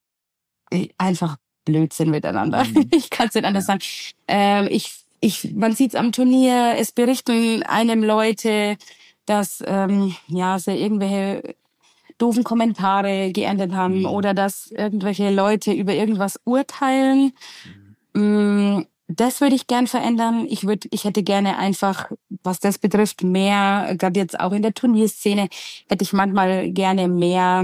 blöd sind miteinander. Ich kann es nicht anders sagen. Man sieht's am Turnier, es berichten einem Leute, dass sie irgendwelche doofen Kommentare geerntet haben oder dass irgendwelche Leute über irgendwas urteilen. Das würde ich gern verändern. Ich hätte gerne einfach, was das betrifft, mehr, gerade jetzt auch in der Turnierszene, hätte ich manchmal gerne mehr,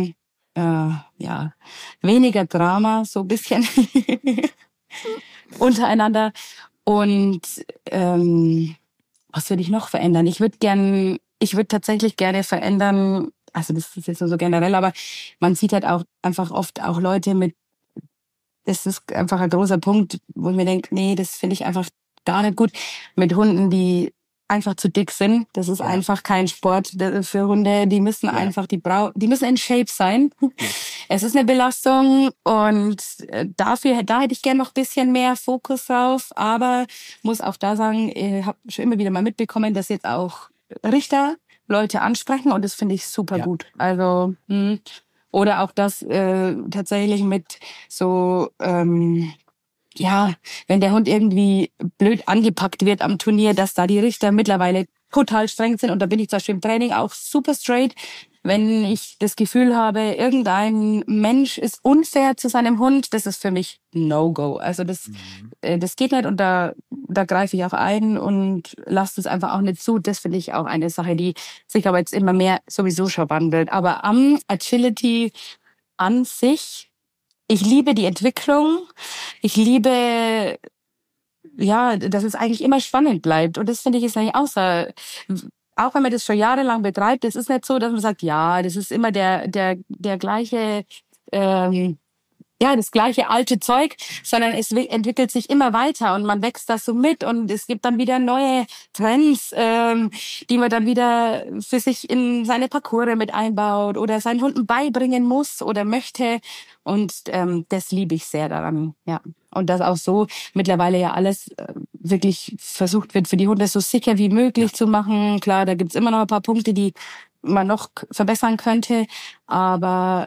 weniger Drama, so ein bisschen untereinander. Und was würde ich noch verändern? Ich würde tatsächlich gerne verändern, also das ist jetzt nur so generell, aber man sieht halt auch einfach oft auch Leute das ist einfach ein großer Punkt, wo ich mir denke, nee, das finde ich einfach gar nicht gut, mit Hunden, die einfach zu dick sind. Das ist einfach kein Sport für Hunde. Die müssen einfach, die müssen in Shape sein. Ja. Es ist eine Belastung und da hätte ich gerne noch ein bisschen mehr Fokus drauf. Aber muss auch da sagen, ich habe schon immer wieder mal mitbekommen, dass jetzt auch Richter Leute ansprechen und das finde ich super gut. Also Oder auch das tatsächlich mit so, ja, wenn der Hund irgendwie blöd angepackt wird am Turnier, dass da die Richter mittlerweile total streng sind. Und da bin ich zum Beispiel im Training auch super straight. Wenn ich das Gefühl habe, irgendein Mensch ist unfair zu seinem Hund, das ist für mich No-Go. Also das geht nicht und da greife ich auch ein und lasse es einfach auch nicht zu. Das finde ich auch eine Sache, die sich aber jetzt immer mehr sowieso schon wandelt. Aber am Agility an sich, ich liebe die Entwicklung. Ich liebe, ja, dass es eigentlich immer spannend bleibt. Und das finde ich ist eigentlich auch wenn man das schon jahrelang betreibt, es ist nicht so, dass man sagt, ja, das ist immer der gleiche, ja, das gleiche alte Zeug, sondern es entwickelt sich immer weiter und man wächst das so mit und es gibt dann wieder neue Trends, die man dann wieder für sich in seine Parcours mit einbaut oder seinen Hunden beibringen muss oder möchte und das liebe ich sehr daran, ja. Und dass auch so mittlerweile ja alles wirklich versucht wird, für die Hunde so sicher wie möglich zu machen. Klar, da gibt's immer noch ein paar Punkte, die man noch verbessern könnte, aber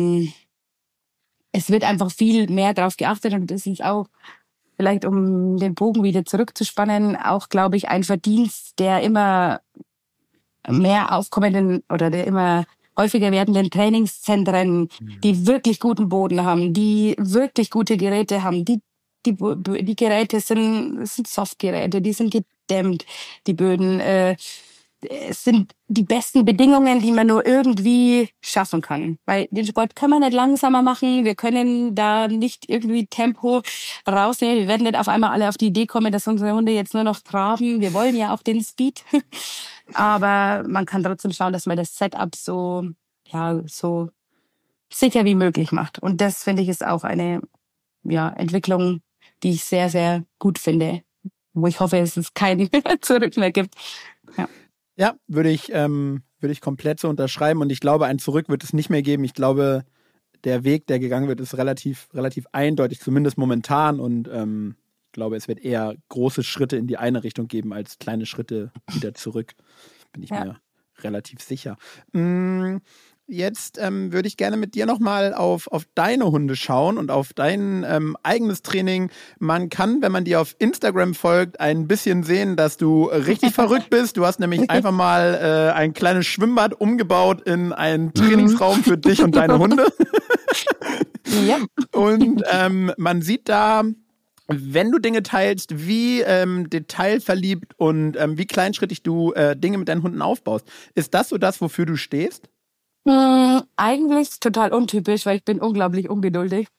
es wird einfach viel mehr darauf geachtet und das ist auch, vielleicht um den Bogen wieder zurückzuspannen, auch, glaube ich, ein Verdienst der immer mehr aufkommenden oder der immer häufiger werdenden Trainingszentren, die wirklich guten Boden haben, die wirklich gute Geräte haben, die Geräte sind Softgeräte, die sind gedämmt, die Böden, es sind die besten Bedingungen, die man nur irgendwie schaffen kann. Weil den Sport kann man nicht langsamer machen. Wir können da nicht irgendwie Tempo rausnehmen. Wir werden nicht auf einmal alle auf die Idee kommen, dass unsere Hunde jetzt nur noch traben. Wir wollen ja auch den Speed. Aber man kann trotzdem schauen, dass man das Setup so sicher wie möglich macht. Und das, finde ich, ist auch eine Entwicklung, die ich sehr, sehr gut finde. Wo ich hoffe, dass es kein Zurück mehr gibt. Ja. Ja, würde ich komplett so unterschreiben und ich glaube, ein Zurück wird es nicht mehr geben. Ich glaube, der Weg, der gegangen wird, ist relativ eindeutig, zumindest momentan und ich glaube, es wird eher große Schritte in die eine Richtung geben, als kleine Schritte wieder zurück. Bin ich mir relativ sicher. Jetzt würde ich gerne mit dir nochmal auf deine Hunde schauen und auf dein eigenes Training. Man kann, wenn man dir auf Instagram folgt, ein bisschen sehen, dass du richtig verrückt bist. Du hast nämlich einfach mal ein kleines Schwimmbad umgebaut in einen Trainingsraum für dich und deine Hunde. Ja. Und man sieht da, wenn du Dinge teilst, wie detailverliebt und wie kleinschrittig du Dinge mit deinen Hunden aufbaust. Ist das so das, wofür du stehst? Eigentlich total untypisch, weil ich bin unglaublich ungeduldig.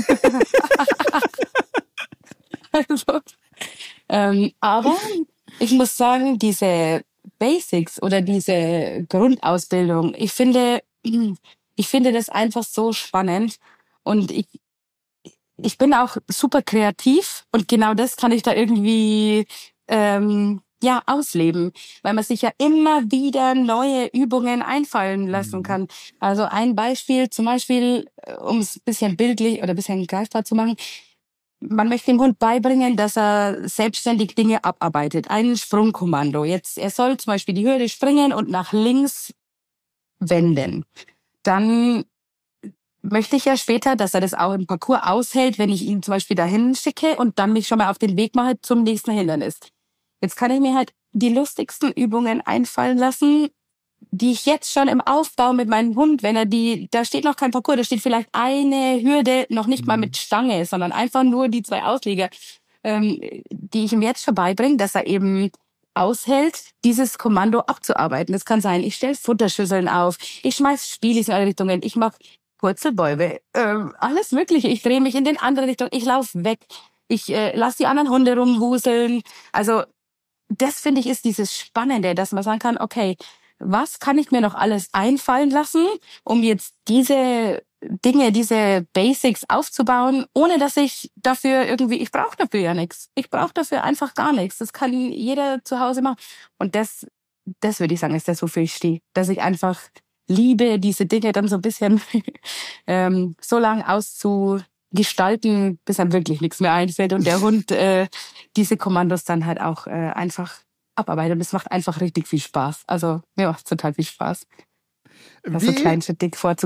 Aber ich muss sagen, diese Basics oder diese Grundausbildung, ich finde das einfach so spannend und ich bin auch super kreativ und genau das kann ich da irgendwie ausleben, weil man sich ja immer wieder neue Übungen einfallen lassen kann. Also ein Beispiel, zum Beispiel, um es ein bisschen bildlich oder ein bisschen greifbar zu machen, man möchte dem Hund beibringen, dass er selbstständig Dinge abarbeitet. Ein Sprungkommando. Jetzt, er soll zum Beispiel die Hürde springen und nach links wenden. Dann möchte ich ja später, dass er das auch im Parcours aushält, wenn ich ihn zum Beispiel dahin schicke und dann mich schon mal auf den Weg mache zum nächsten Hindernis. Jetzt kann ich mir halt die lustigsten Übungen einfallen lassen, die ich jetzt schon im Aufbau mit meinem Hund, da steht noch kein Parcours, da steht vielleicht eine Hürde, noch nicht mal mit Stange, sondern einfach nur die 2 Ausleger, die ich ihm jetzt schon beibringe, dass er eben aushält, dieses Kommando abzuarbeiten. Das kann sein, ich stelle Futterschüsseln auf, ich schmeiß Spielis in alle Richtungen, ich mache Purzelbäume, alles Mögliche. Ich drehe mich in den andere Richtung, ich laufe weg, ich lasse die anderen Hunde rumwuseln. Also das, finde ich, ist dieses Spannende, dass man sagen kann, okay, was kann ich mir noch alles einfallen lassen, um jetzt diese Dinge, diese Basics aufzubauen, ohne dass ich brauche dafür ja nichts. Ich brauche dafür einfach gar nichts. Das kann jeder zu Hause machen. Und das würde ich sagen, ist das, wofür ich stehe. Dass ich einfach liebe, diese Dinge dann so ein bisschen so lang auszugestalten, bis einem wirklich nichts mehr einfällt und der Hund diese Kommandos dann halt auch einfach abarbeitet. Und es macht einfach richtig viel Spaß. Also mir macht es total viel Spaß, da so kleinschrittig vorzugehen.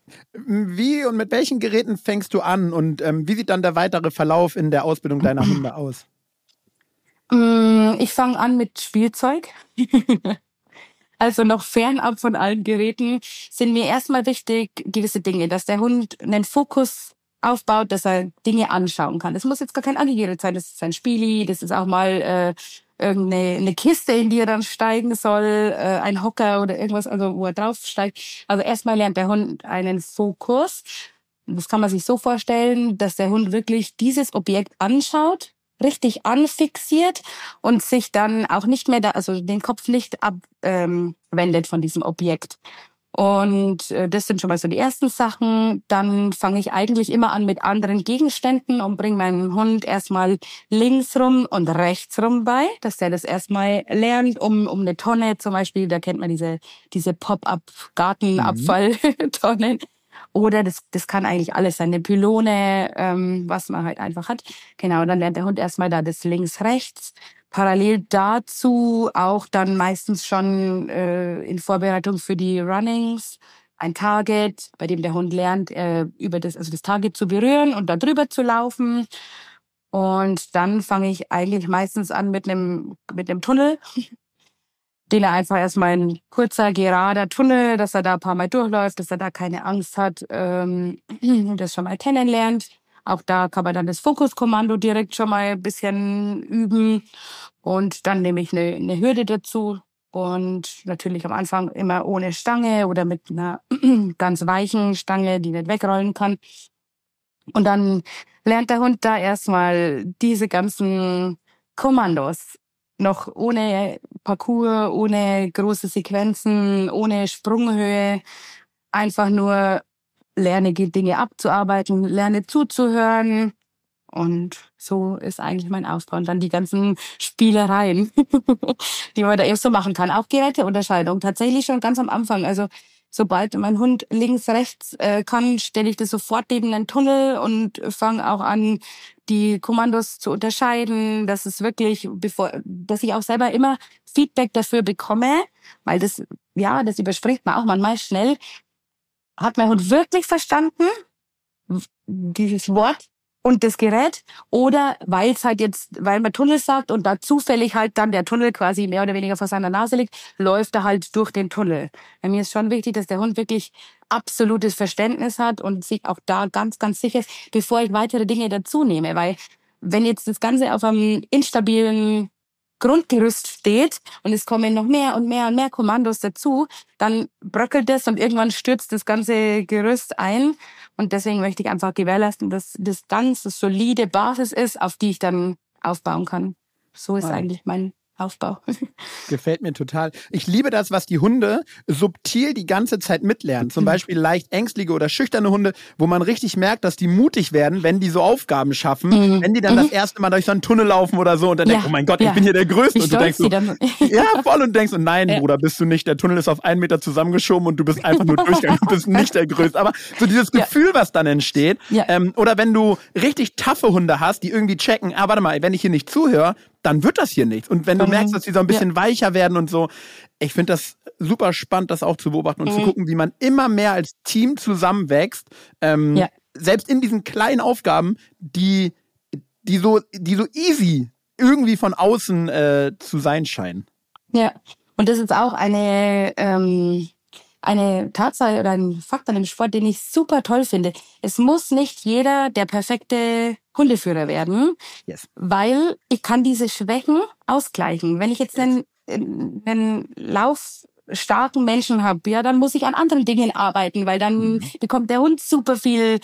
Wie und mit welchen Geräten fängst du an und wie sieht dann der weitere Verlauf in der Ausbildung deiner Hunde aus? Ich fange an mit Spielzeug. Also noch fernab von allen Geräten sind mir erstmal wichtig gewisse Dinge, dass der Hund einen Fokus aufbaut, dass er Dinge anschauen kann. Das muss jetzt gar kein Angegerät sein, das ist ein Spieli, das ist auch mal irgendeine Kiste, in die er dann steigen soll, ein Hocker oder irgendwas, also wo er draufsteigt. Also erstmal lernt der Hund einen Fokus. Das kann man sich so vorstellen, dass der Hund wirklich dieses Objekt anschaut, richtig anfixiert und sich dann auch nicht mehr also den Kopf nicht abwendet von diesem Objekt. Und das sind schon mal so die ersten Sachen. Dann fange ich eigentlich immer an mit anderen Gegenständen und bringe meinem Hund erstmal links rum und rechts rum bei, dass der das erstmal lernt, um eine Tonne zum Beispiel, da kennt man diese Pop-up-Gartenabfalltonnen. Oder das kann eigentlich alles sein, eine Pylone, was man halt einfach hat. Genau, dann lernt der Hund erstmal da das links-rechts. Parallel dazu auch dann meistens schon in Vorbereitung für die Runnings ein Target, bei dem der Hund lernt, das Target zu berühren und da drüber zu laufen. Und dann fange ich eigentlich meistens an mit einem Tunnel, den er einfach erstmal ein kurzer, gerader Tunnel, dass er da ein paar Mal durchläuft, dass er da keine Angst hat, das schon mal kennenlernt. Auch da kann man dann das Fokuskommando direkt schon mal ein bisschen üben. Und dann nehme ich eine Hürde dazu. Und natürlich am Anfang immer ohne Stange oder mit einer ganz weichen Stange, die nicht wegrollen kann. Und dann lernt der Hund da erstmal diese ganzen Kommandos. Noch ohne Parcours, ohne große Sequenzen, ohne Sprunghöhe. Einfach nur lerne Dinge abzuarbeiten, lerne zuzuhören. Und so ist eigentlich mein Aufbau. Und dann die ganzen Spielereien, die man da eben so machen kann. Auch Geräteunterscheidung, tatsächlich schon ganz am Anfang. Also sobald mein Hund links, rechts kann, stelle ich das sofort neben einen Tunnel und fange auch an, die Kommandos zu unterscheiden, dass es wirklich, dass ich auch selber immer Feedback dafür bekomme, weil das überspringt man auch manchmal schnell. Hat mein Hund wirklich verstanden, dieses Wort und das Gerät? Oder weil man Tunnel sagt und da zufällig halt dann der Tunnel quasi mehr oder weniger vor seiner Nase liegt, läuft er halt durch den Tunnel. Bei mir ist schon wichtig, dass der Hund wirklich absolutes Verständnis hat und sich auch da ganz, ganz sicher ist, bevor ich weitere Dinge dazu nehme. Weil wenn jetzt das Ganze auf einem instabilen Grundgerüst steht und es kommen noch mehr und mehr und mehr Kommandos dazu, dann bröckelt das und irgendwann stürzt das ganze Gerüst ein. Und deswegen möchte ich einfach gewährleisten, dass das ganz solide Basis ist, auf die ich dann aufbauen kann. So ist eigentlich mein Aufbau. Gefällt mir total. Ich liebe das, was die Hunde subtil die ganze Zeit mitlernen. Zum Beispiel leicht ängstliche oder schüchterne Hunde, wo man richtig merkt, dass die mutig werden, wenn die so Aufgaben schaffen. Wenn die dann das erste Mal durch so einen Tunnel laufen oder so und dann denken, oh mein Gott, ich bin hier der Größte. Und du denkst so, ja, voll, und denkst so, nein, Bruder, bist du nicht. Der Tunnel ist auf 1 Meter zusammengeschoben und du bist einfach nur durchgegangen. Du bist nicht der Größte. Aber so dieses Gefühl, was dann entsteht. Oder wenn du richtig taffe Hunde hast, die irgendwie checken, warte mal, wenn ich hier nicht zuhöre, dann wird das hier nichts. Und wenn du merkst, dass die so ein bisschen weicher werden und so, ich finde das super spannend, das auch zu beobachten und zu gucken, wie man immer mehr als Team zusammenwächst. Selbst in diesen kleinen Aufgaben, die so easy irgendwie von außen zu sein scheinen. Ja, und das ist auch eine Tatsache oder ein Fakt an dem Sport, den ich super toll finde. Es muss nicht jeder der perfekte Hundeführer werden, weil ich kann diese Schwächen ausgleichen. Wenn ich jetzt einen laufstarken Menschen habe, dann muss ich an anderen Dingen arbeiten, weil dann bekommt der Hund super viel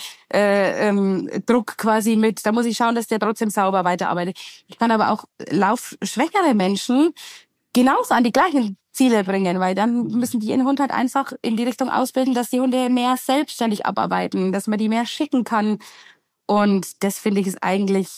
Druck quasi mit. Da muss ich schauen, dass der trotzdem sauber weiterarbeitet. Ich kann aber auch laufschwächere Menschen genauso an die gleichen Ziele bringen, weil dann müssen die ihren Hund halt einfach in die Richtung ausbilden, dass die Hunde mehr selbstständig abarbeiten, dass man die mehr schicken kann. Und das finde ich ist eigentlich,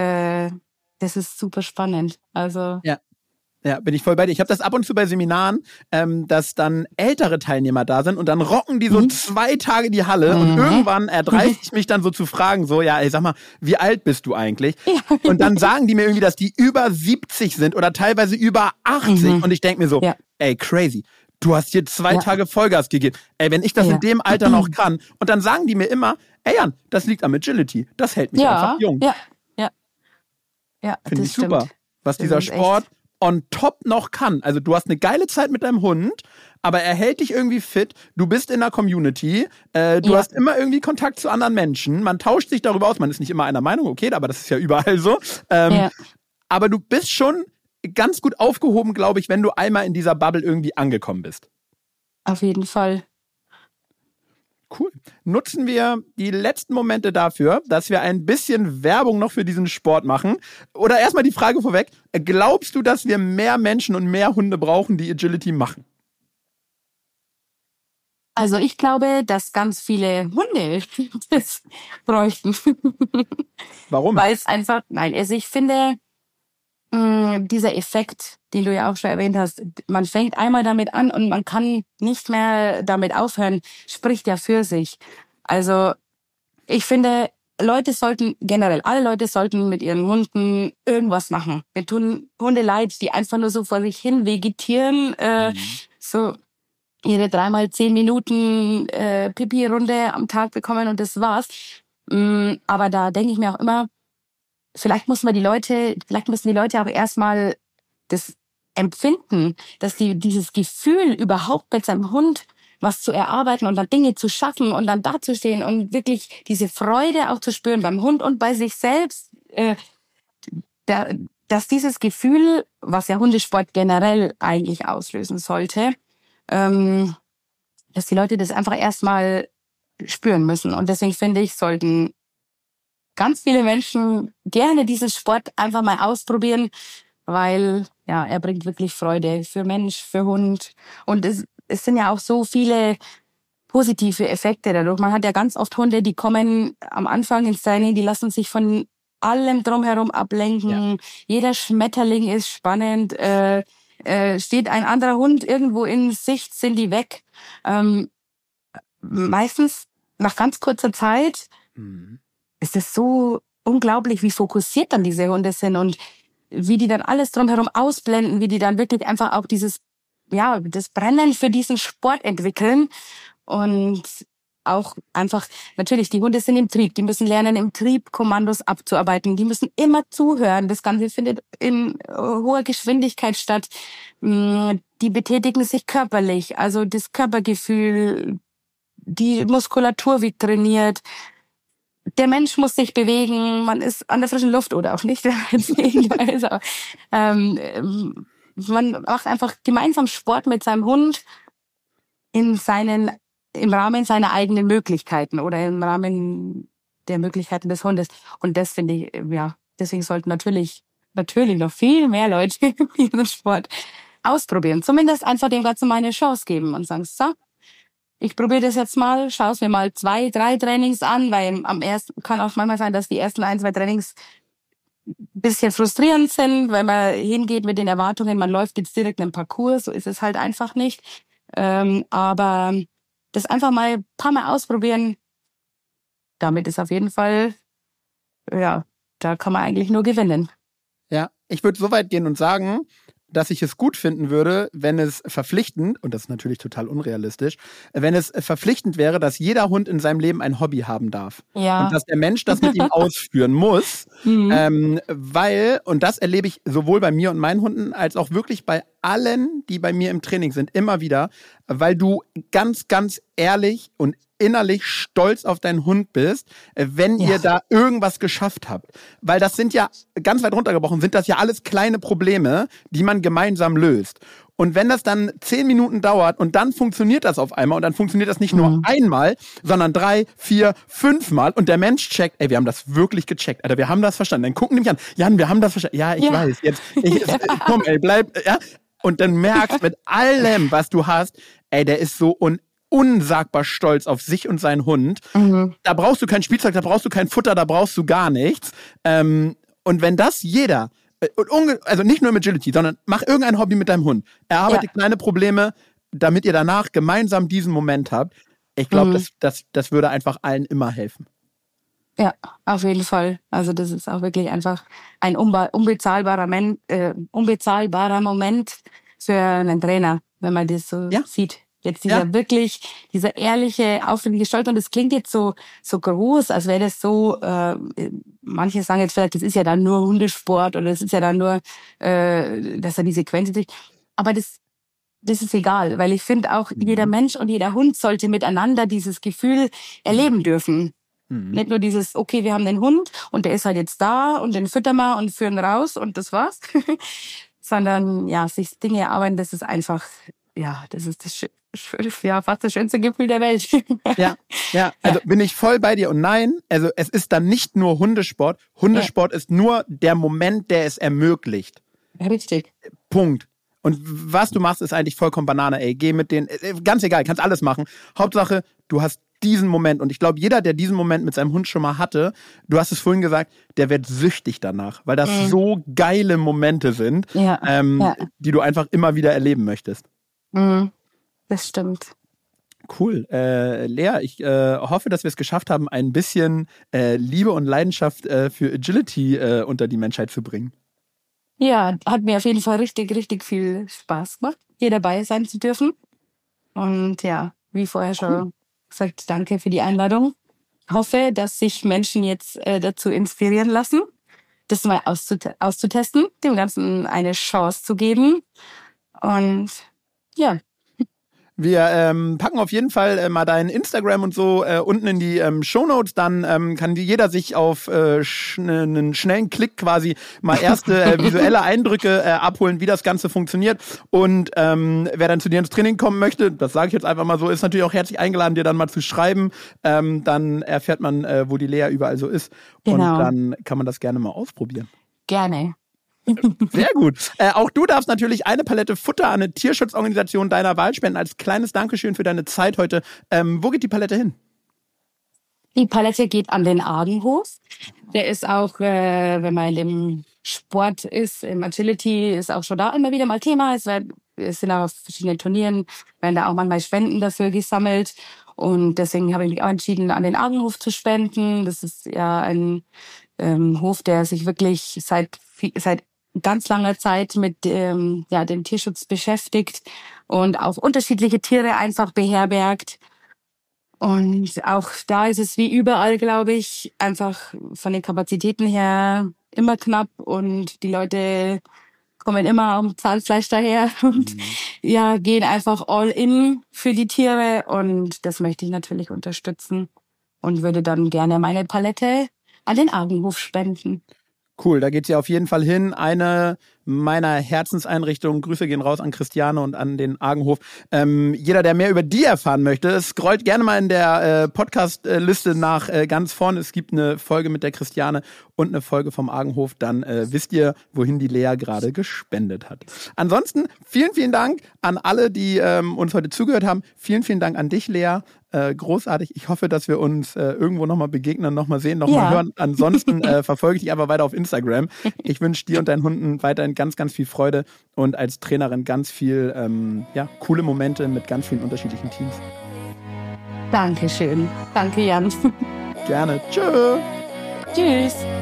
das ist super spannend. Also Ja, bin ich voll bei dir. Ich habe das ab und zu bei Seminaren, dass dann ältere Teilnehmer da sind und dann rocken die so 2 Tage die Halle und irgendwann erdreiste ich mich dann so zu fragen, so, ja, ey, sag mal, wie alt bist du eigentlich? Und dann sagen die mir irgendwie, dass die über 70 sind oder teilweise über 80 und ich denke mir so, ey, crazy. du hast hier 2 Tage Vollgas gegeben. Ey, wenn ich das in dem Alter noch kann. Und dann sagen die mir immer, ey Jan, das liegt am Agility. Das hält mich einfach jung. Ja, finde ich super, was dieser Sport on top noch kann. Also du hast eine geile Zeit mit deinem Hund, aber er hält dich irgendwie fit. Du bist in der Community. Du hast immer irgendwie Kontakt zu anderen Menschen. Man tauscht sich darüber aus. Man ist nicht immer einer Meinung, okay, aber das ist ja überall so. Aber du bist schon ganz gut aufgehoben, glaube ich, wenn du einmal in dieser Bubble irgendwie angekommen bist. Auf jeden Fall. Cool. Nutzen wir die letzten Momente dafür, dass wir ein bisschen Werbung noch für diesen Sport machen? Oder erstmal die Frage vorweg, glaubst du, dass wir mehr Menschen und mehr Hunde brauchen, die Agility machen? Also ich glaube, dass ganz viele Hunde das bräuchten. Warum? Weil es einfach, also ich finde, dieser Effekt, den du ja auch schon erwähnt hast, man fängt einmal damit an und man kann nicht mehr damit aufhören, spricht ja für sich. Also ich finde, alle Leute sollten mit ihren Hunden irgendwas machen. Mir tun Hunde leid, die einfach nur so vor sich hin vegetieren, so ihre 3x10 Minuten Pipi-Runde am Tag bekommen und das war's. Aber da denke ich mir auch immer, vielleicht müssen die Leute auch erstmal das empfinden, dass dieses Gefühl überhaupt mit seinem Hund was zu erarbeiten und dann Dinge zu schaffen und dann dazustehen und wirklich diese Freude auch zu spüren beim Hund und bei sich selbst, dass dieses Gefühl, was ja Hundesport generell eigentlich auslösen sollte, dass die Leute das einfach erstmal spüren müssen. Und deswegen finde ich, sollten ganz viele Menschen gerne diesen Sport einfach mal ausprobieren, weil er bringt wirklich Freude für Mensch, für Hund. Und es sind ja auch so viele positive Effekte dadurch. Man hat ja ganz oft Hunde, die kommen am Anfang ins Training, die lassen sich von allem drumherum ablenken. Ja. Jeder Schmetterling ist spannend. Steht ein anderer Hund irgendwo in Sicht, sind die weg. Meistens nach ganz kurzer Zeit ist es so unglaublich, wie fokussiert dann diese Hunde sind und wie die dann alles drumherum ausblenden, wie die dann wirklich einfach auch das Brennen für diesen Sport entwickeln und auch einfach, natürlich, die Hunde sind im Trieb, die müssen lernen, im Trieb Kommandos abzuarbeiten, die müssen immer zuhören, das Ganze findet in hoher Geschwindigkeit statt, die betätigen sich körperlich, also das Körpergefühl, die Muskulatur wird trainiert, der Mensch muss sich bewegen, man ist an der frischen Luft oder auch nicht, also, man macht einfach gemeinsam Sport mit seinem Hund im Rahmen seiner eigenen Möglichkeiten oder im Rahmen der Möglichkeiten des Hundes. Und das finde ich, deswegen sollten natürlich noch viel mehr Leute diesen Sport ausprobieren. Zumindest einfach dem Ganzen mal eine Chance geben und sagen, so, ich probiere das jetzt mal, schaue es mir mal 2, 3 Trainings an, weil am ersten kann auch manchmal sein, dass die ersten 1, 2 Trainings ein bisschen frustrierend sind, weil man hingeht mit den Erwartungen, man läuft jetzt direkt einen Parcours, so ist es halt einfach nicht. Aber das einfach mal ein paar Mal ausprobieren, damit ist auf jeden Fall, da kann man eigentlich nur gewinnen. Ja, ich würde so weit gehen und sagen, dass ich es gut finden würde, wenn es verpflichtend, und das ist natürlich total unrealistisch, wenn es verpflichtend wäre, dass jeder Hund in seinem Leben ein Hobby haben darf. Ja. Und dass der Mensch das mit ihm ausführen muss. Weil, und das erlebe ich sowohl bei mir und meinen Hunden, als auch wirklich bei allen, die bei mir im Training sind, immer wieder, weil du ganz, ganz ehrlich und innerlich stolz auf deinen Hund bist, wenn ihr da irgendwas geschafft habt. Weil das sind ja, ganz weit runtergebrochen, sind das ja alles kleine Probleme, die man gemeinsam löst. Und wenn das dann 10 Minuten dauert und dann funktioniert das auf einmal und dann funktioniert das nicht nur einmal, sondern 3, 4, 5 Mal und der Mensch checkt, ey, wir haben das wirklich gecheckt, Alter, wir haben das verstanden. Dann gucken die mich an, Jan, wir haben das verstanden. Ja, ich weiß, jetzt, komm, ey, bleib, ja. Und dann merkst mit allem, was du hast, ey, der ist so unsagbar stolz auf sich und seinen Hund. Da brauchst du kein Spielzeug, da brauchst du kein Futter, da brauchst du gar nichts. Und wenn das jeder, also nicht nur mit Agility, sondern mach irgendein Hobby mit deinem Hund. Erarbeite kleine Probleme, damit ihr danach gemeinsam diesen Moment habt. Ich glaube, das würde einfach allen immer helfen. Ja, auf jeden Fall. Also das ist auch wirklich einfach ein unbezahlbarer Moment für einen Trainer. wenn man das so Ja. sieht. Jetzt dieser ehrliche, aufwendige Stolz. Und das klingt jetzt so groß, als wäre das so, manche sagen jetzt vielleicht, das ist ja dann nur Hundesport oder das ist ja dann nur, dass er diese Quäntität sich. Aber das ist egal, weil ich finde auch, jeder Mensch und jeder Hund sollte miteinander dieses Gefühl erleben dürfen. Nicht nur dieses, okay, wir haben den Hund und der ist halt jetzt da und den füttern wir und führen raus und das war's. Sondern, ja, sich Dinge erarbeiten, das ist einfach, ja, das ist fast das schönste Gefühl der Welt. Ja, also bin ich voll bei dir. Und nein, also es ist dann nicht nur Hundesport. Hundesport ist nur der Moment, der es ermöglicht. Richtig. Punkt. Und was du machst, ist eigentlich vollkommen Banane, ey. Geh mit denen, ganz egal, kannst alles machen. Hauptsache, du hast diesen Moment. Und ich glaube, jeder, der diesen Moment mit seinem Hund schon mal hatte, du hast es vorhin gesagt, der wird süchtig danach, weil das so geile Momente sind, die du einfach immer wieder erleben möchtest. Das stimmt. Cool. Lea, ich hoffe, dass wir es geschafft haben, ein bisschen Liebe und Leidenschaft für Agility unter die Menschheit zu bringen. Ja, hat mir auf jeden Fall richtig, richtig viel Spaß gemacht, hier dabei sein zu dürfen. Und ja, wie vorher schon gesagt, danke für die Einladung. Hoffe, dass sich Menschen jetzt dazu inspirieren lassen, das mal auszutesten, dem Ganzen eine Chance zu geben. Und ja. Wir packen auf jeden Fall mal dein Instagram und so unten in die Shownotes. Dann kann jeder sich auf einen schnellen Klick quasi mal erste visuelle Eindrücke abholen, wie das Ganze funktioniert. Und wer dann zu dir ins Training kommen möchte, das sage ich jetzt einfach mal so, ist natürlich auch herzlich eingeladen, dir dann mal zu schreiben. Dann erfährt man, wo die Lea überall so ist. Genau. Und dann kann man das gerne mal ausprobieren. Gerne. Sehr gut. Auch du darfst natürlich eine Palette Futter an eine Tierschutzorganisation deiner Wahl spenden, als kleines Dankeschön für deine Zeit heute. Wo geht die Palette hin? Die Palette geht an den Argenhof. Der ist auch, wenn man in dem Sport ist, im Agility, ist auch schon da immer wieder mal Thema. Es sind auch auf verschiedenen Turnieren, werden da auch manchmal Spenden dafür gesammelt. Und deswegen habe ich mich auch entschieden, an den Argenhof zu spenden. Das ist ja ein Hof, der sich wirklich seit ganz langer Zeit mit dem Tierschutz beschäftigt und auch unterschiedliche Tiere einfach beherbergt. Und auch da ist es wie überall, glaube ich, einfach von den Kapazitäten her immer knapp und die Leute kommen immer am Zahnfleisch daher und gehen einfach all in für die Tiere und das möchte ich natürlich unterstützen und würde dann gerne meine Palette an den Argenhof spenden. Cool, da geht's ja auf jeden Fall hin. Eine meiner Herzenseinrichtungen. Grüße gehen raus an Christiane und an den Argenhof. Jeder, der mehr über die erfahren möchte, scrollt gerne mal in der Podcast-Liste nach ganz vorne. Es gibt eine Folge mit der Christiane und eine Folge vom Argenhof. Dann wisst ihr, wohin die Lea gerade gespendet hat. Ansonsten vielen, vielen Dank an alle, die uns heute zugehört haben. Vielen, vielen Dank an dich, Lea. Großartig. Ich hoffe, dass wir uns irgendwo nochmal begegnen, nochmal sehen, nochmal hören. Ansonsten verfolge ich dich einfach weiter auf Instagram. Ich wünsche dir und deinen Hunden weiterhin ganz, ganz viel Freude und als Trainerin ganz viel coole Momente mit ganz vielen unterschiedlichen Teams. Dankeschön. Danke, Jan. Gerne. Tschö. Tschüss.